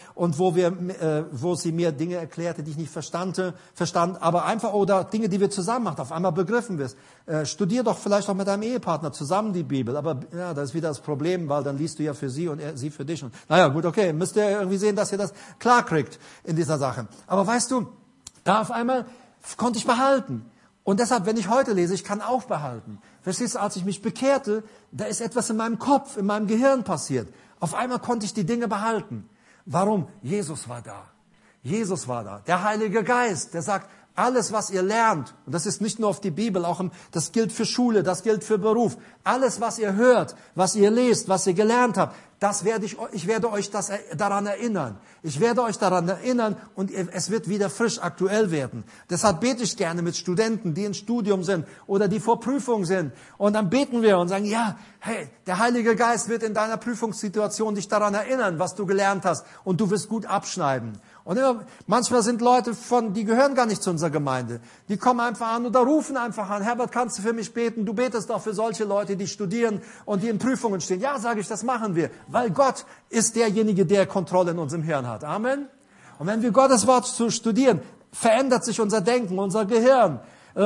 wo sie mir Dinge erklärte, die ich nicht verstand, aber einfach, oder Dinge, die wir zusammen machen, auf einmal begriffen wirst. Studier doch vielleicht auch mit deinem Ehepartner zusammen die Bibel, aber ja, das ist wieder das Problem, weil dann liest du ja für sie und sie für dich. Und, naja, gut, okay, müsst ihr irgendwie sehen, dass ihr das klar kriegt in dieser Sache. Aber weißt du, da auf einmal konnte ich behalten. Und deshalb, wenn ich heute lese, ich kann auch behalten. Verstehst du, als ich mich bekehrte, da ist etwas in meinem Kopf, in meinem Gehirn passiert. Auf einmal konnte ich die Dinge behalten. Warum? Jesus war da. Jesus war da. Der Heilige Geist, der sagt, alles, was ihr lernt, und das ist nicht nur auf die Bibel, das gilt für Schule, das gilt für Beruf. Alles, was ihr hört, was ihr lest, was ihr gelernt habt, ich werde euch daran erinnern. Ich werde euch daran erinnern und es wird wieder frisch aktuell werden. Deshalb bete ich gerne mit Studenten, die im Studium sind oder die vor Prüfung sind. Und dann beten wir und sagen, ja, hey, der Heilige Geist wird in deiner Prüfungssituation dich daran erinnern, was du gelernt hast und du wirst gut abschneiden. Und manchmal sind Leute die gehören gar nicht zu unserer Gemeinde. Die kommen einfach an oder rufen einfach an. Herbert, kannst du für mich beten? Du betest doch für solche Leute, die studieren und die in Prüfungen stehen. Ja, sage ich, das machen wir. Weil Gott ist derjenige, der Kontrolle in unserem Hirn hat. Amen. Und wenn wir Gottes Wort studieren, verändert sich unser Denken, unser Gehirn.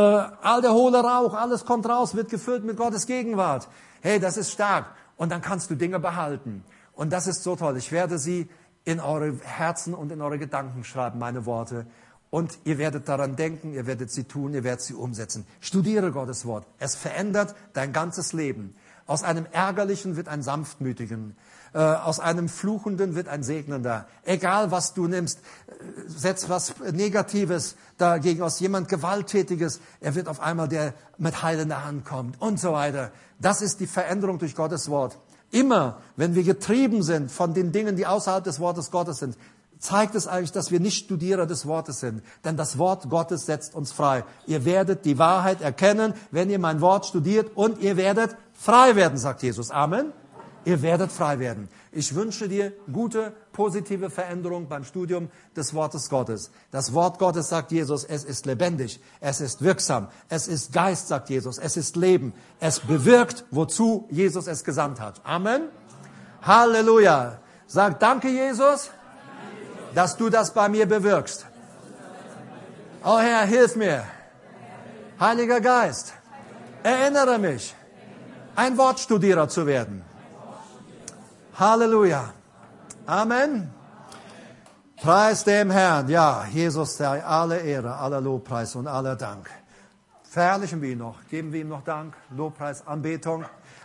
All der hohle Rauch, alles kommt raus, wird gefüllt mit Gottes Gegenwart. Hey, das ist stark. Und dann kannst du Dinge behalten. Und das ist so toll. Ich werde sie in eure Herzen und in eure Gedanken schreiben, meine Worte. Und ihr werdet daran denken, ihr werdet sie tun, ihr werdet sie umsetzen. Studiere Gottes Wort. Es verändert dein ganzes Leben. Aus einem Ärgerlichen wird ein Sanftmütigen. Aus einem Fluchenden wird ein Segnender. Egal, was du nimmst, setz was Negatives dagegen, aus jemand Gewalttätiges. Er wird auf einmal der mit heilender Hand kommt und so weiter. Das ist die Veränderung durch Gottes Wort. Immer, wenn wir getrieben sind von den Dingen, die außerhalb des Wortes Gottes sind, zeigt es eigentlich, dass wir nicht Studierer des Wortes sind. Denn das Wort Gottes setzt uns frei. Ihr werdet die Wahrheit erkennen, wenn ihr mein Wort studiert, und ihr werdet frei werden, sagt Jesus. Amen. Ihr werdet frei werden. Ich wünsche dir gute, positive Veränderung beim Studium des Wortes Gottes. Das Wort Gottes, sagt Jesus, es ist lebendig, es ist wirksam, es ist Geist, sagt Jesus, es ist Leben. Es bewirkt, wozu Jesus es gesandt hat. Amen. Halleluja. Sag danke, Jesus, dass du das bei mir bewirkst. Oh Herr, hilf mir. Heiliger Geist, erinnere mich, ein Wortstudierer zu werden. Halleluja. Amen. Preis dem Herrn. Ja, Jesus sei alle Ehre, aller Lobpreis und aller Dank. Verherrlichen wir ihn noch. Geben wir ihm noch Dank, Lobpreis, Anbetung.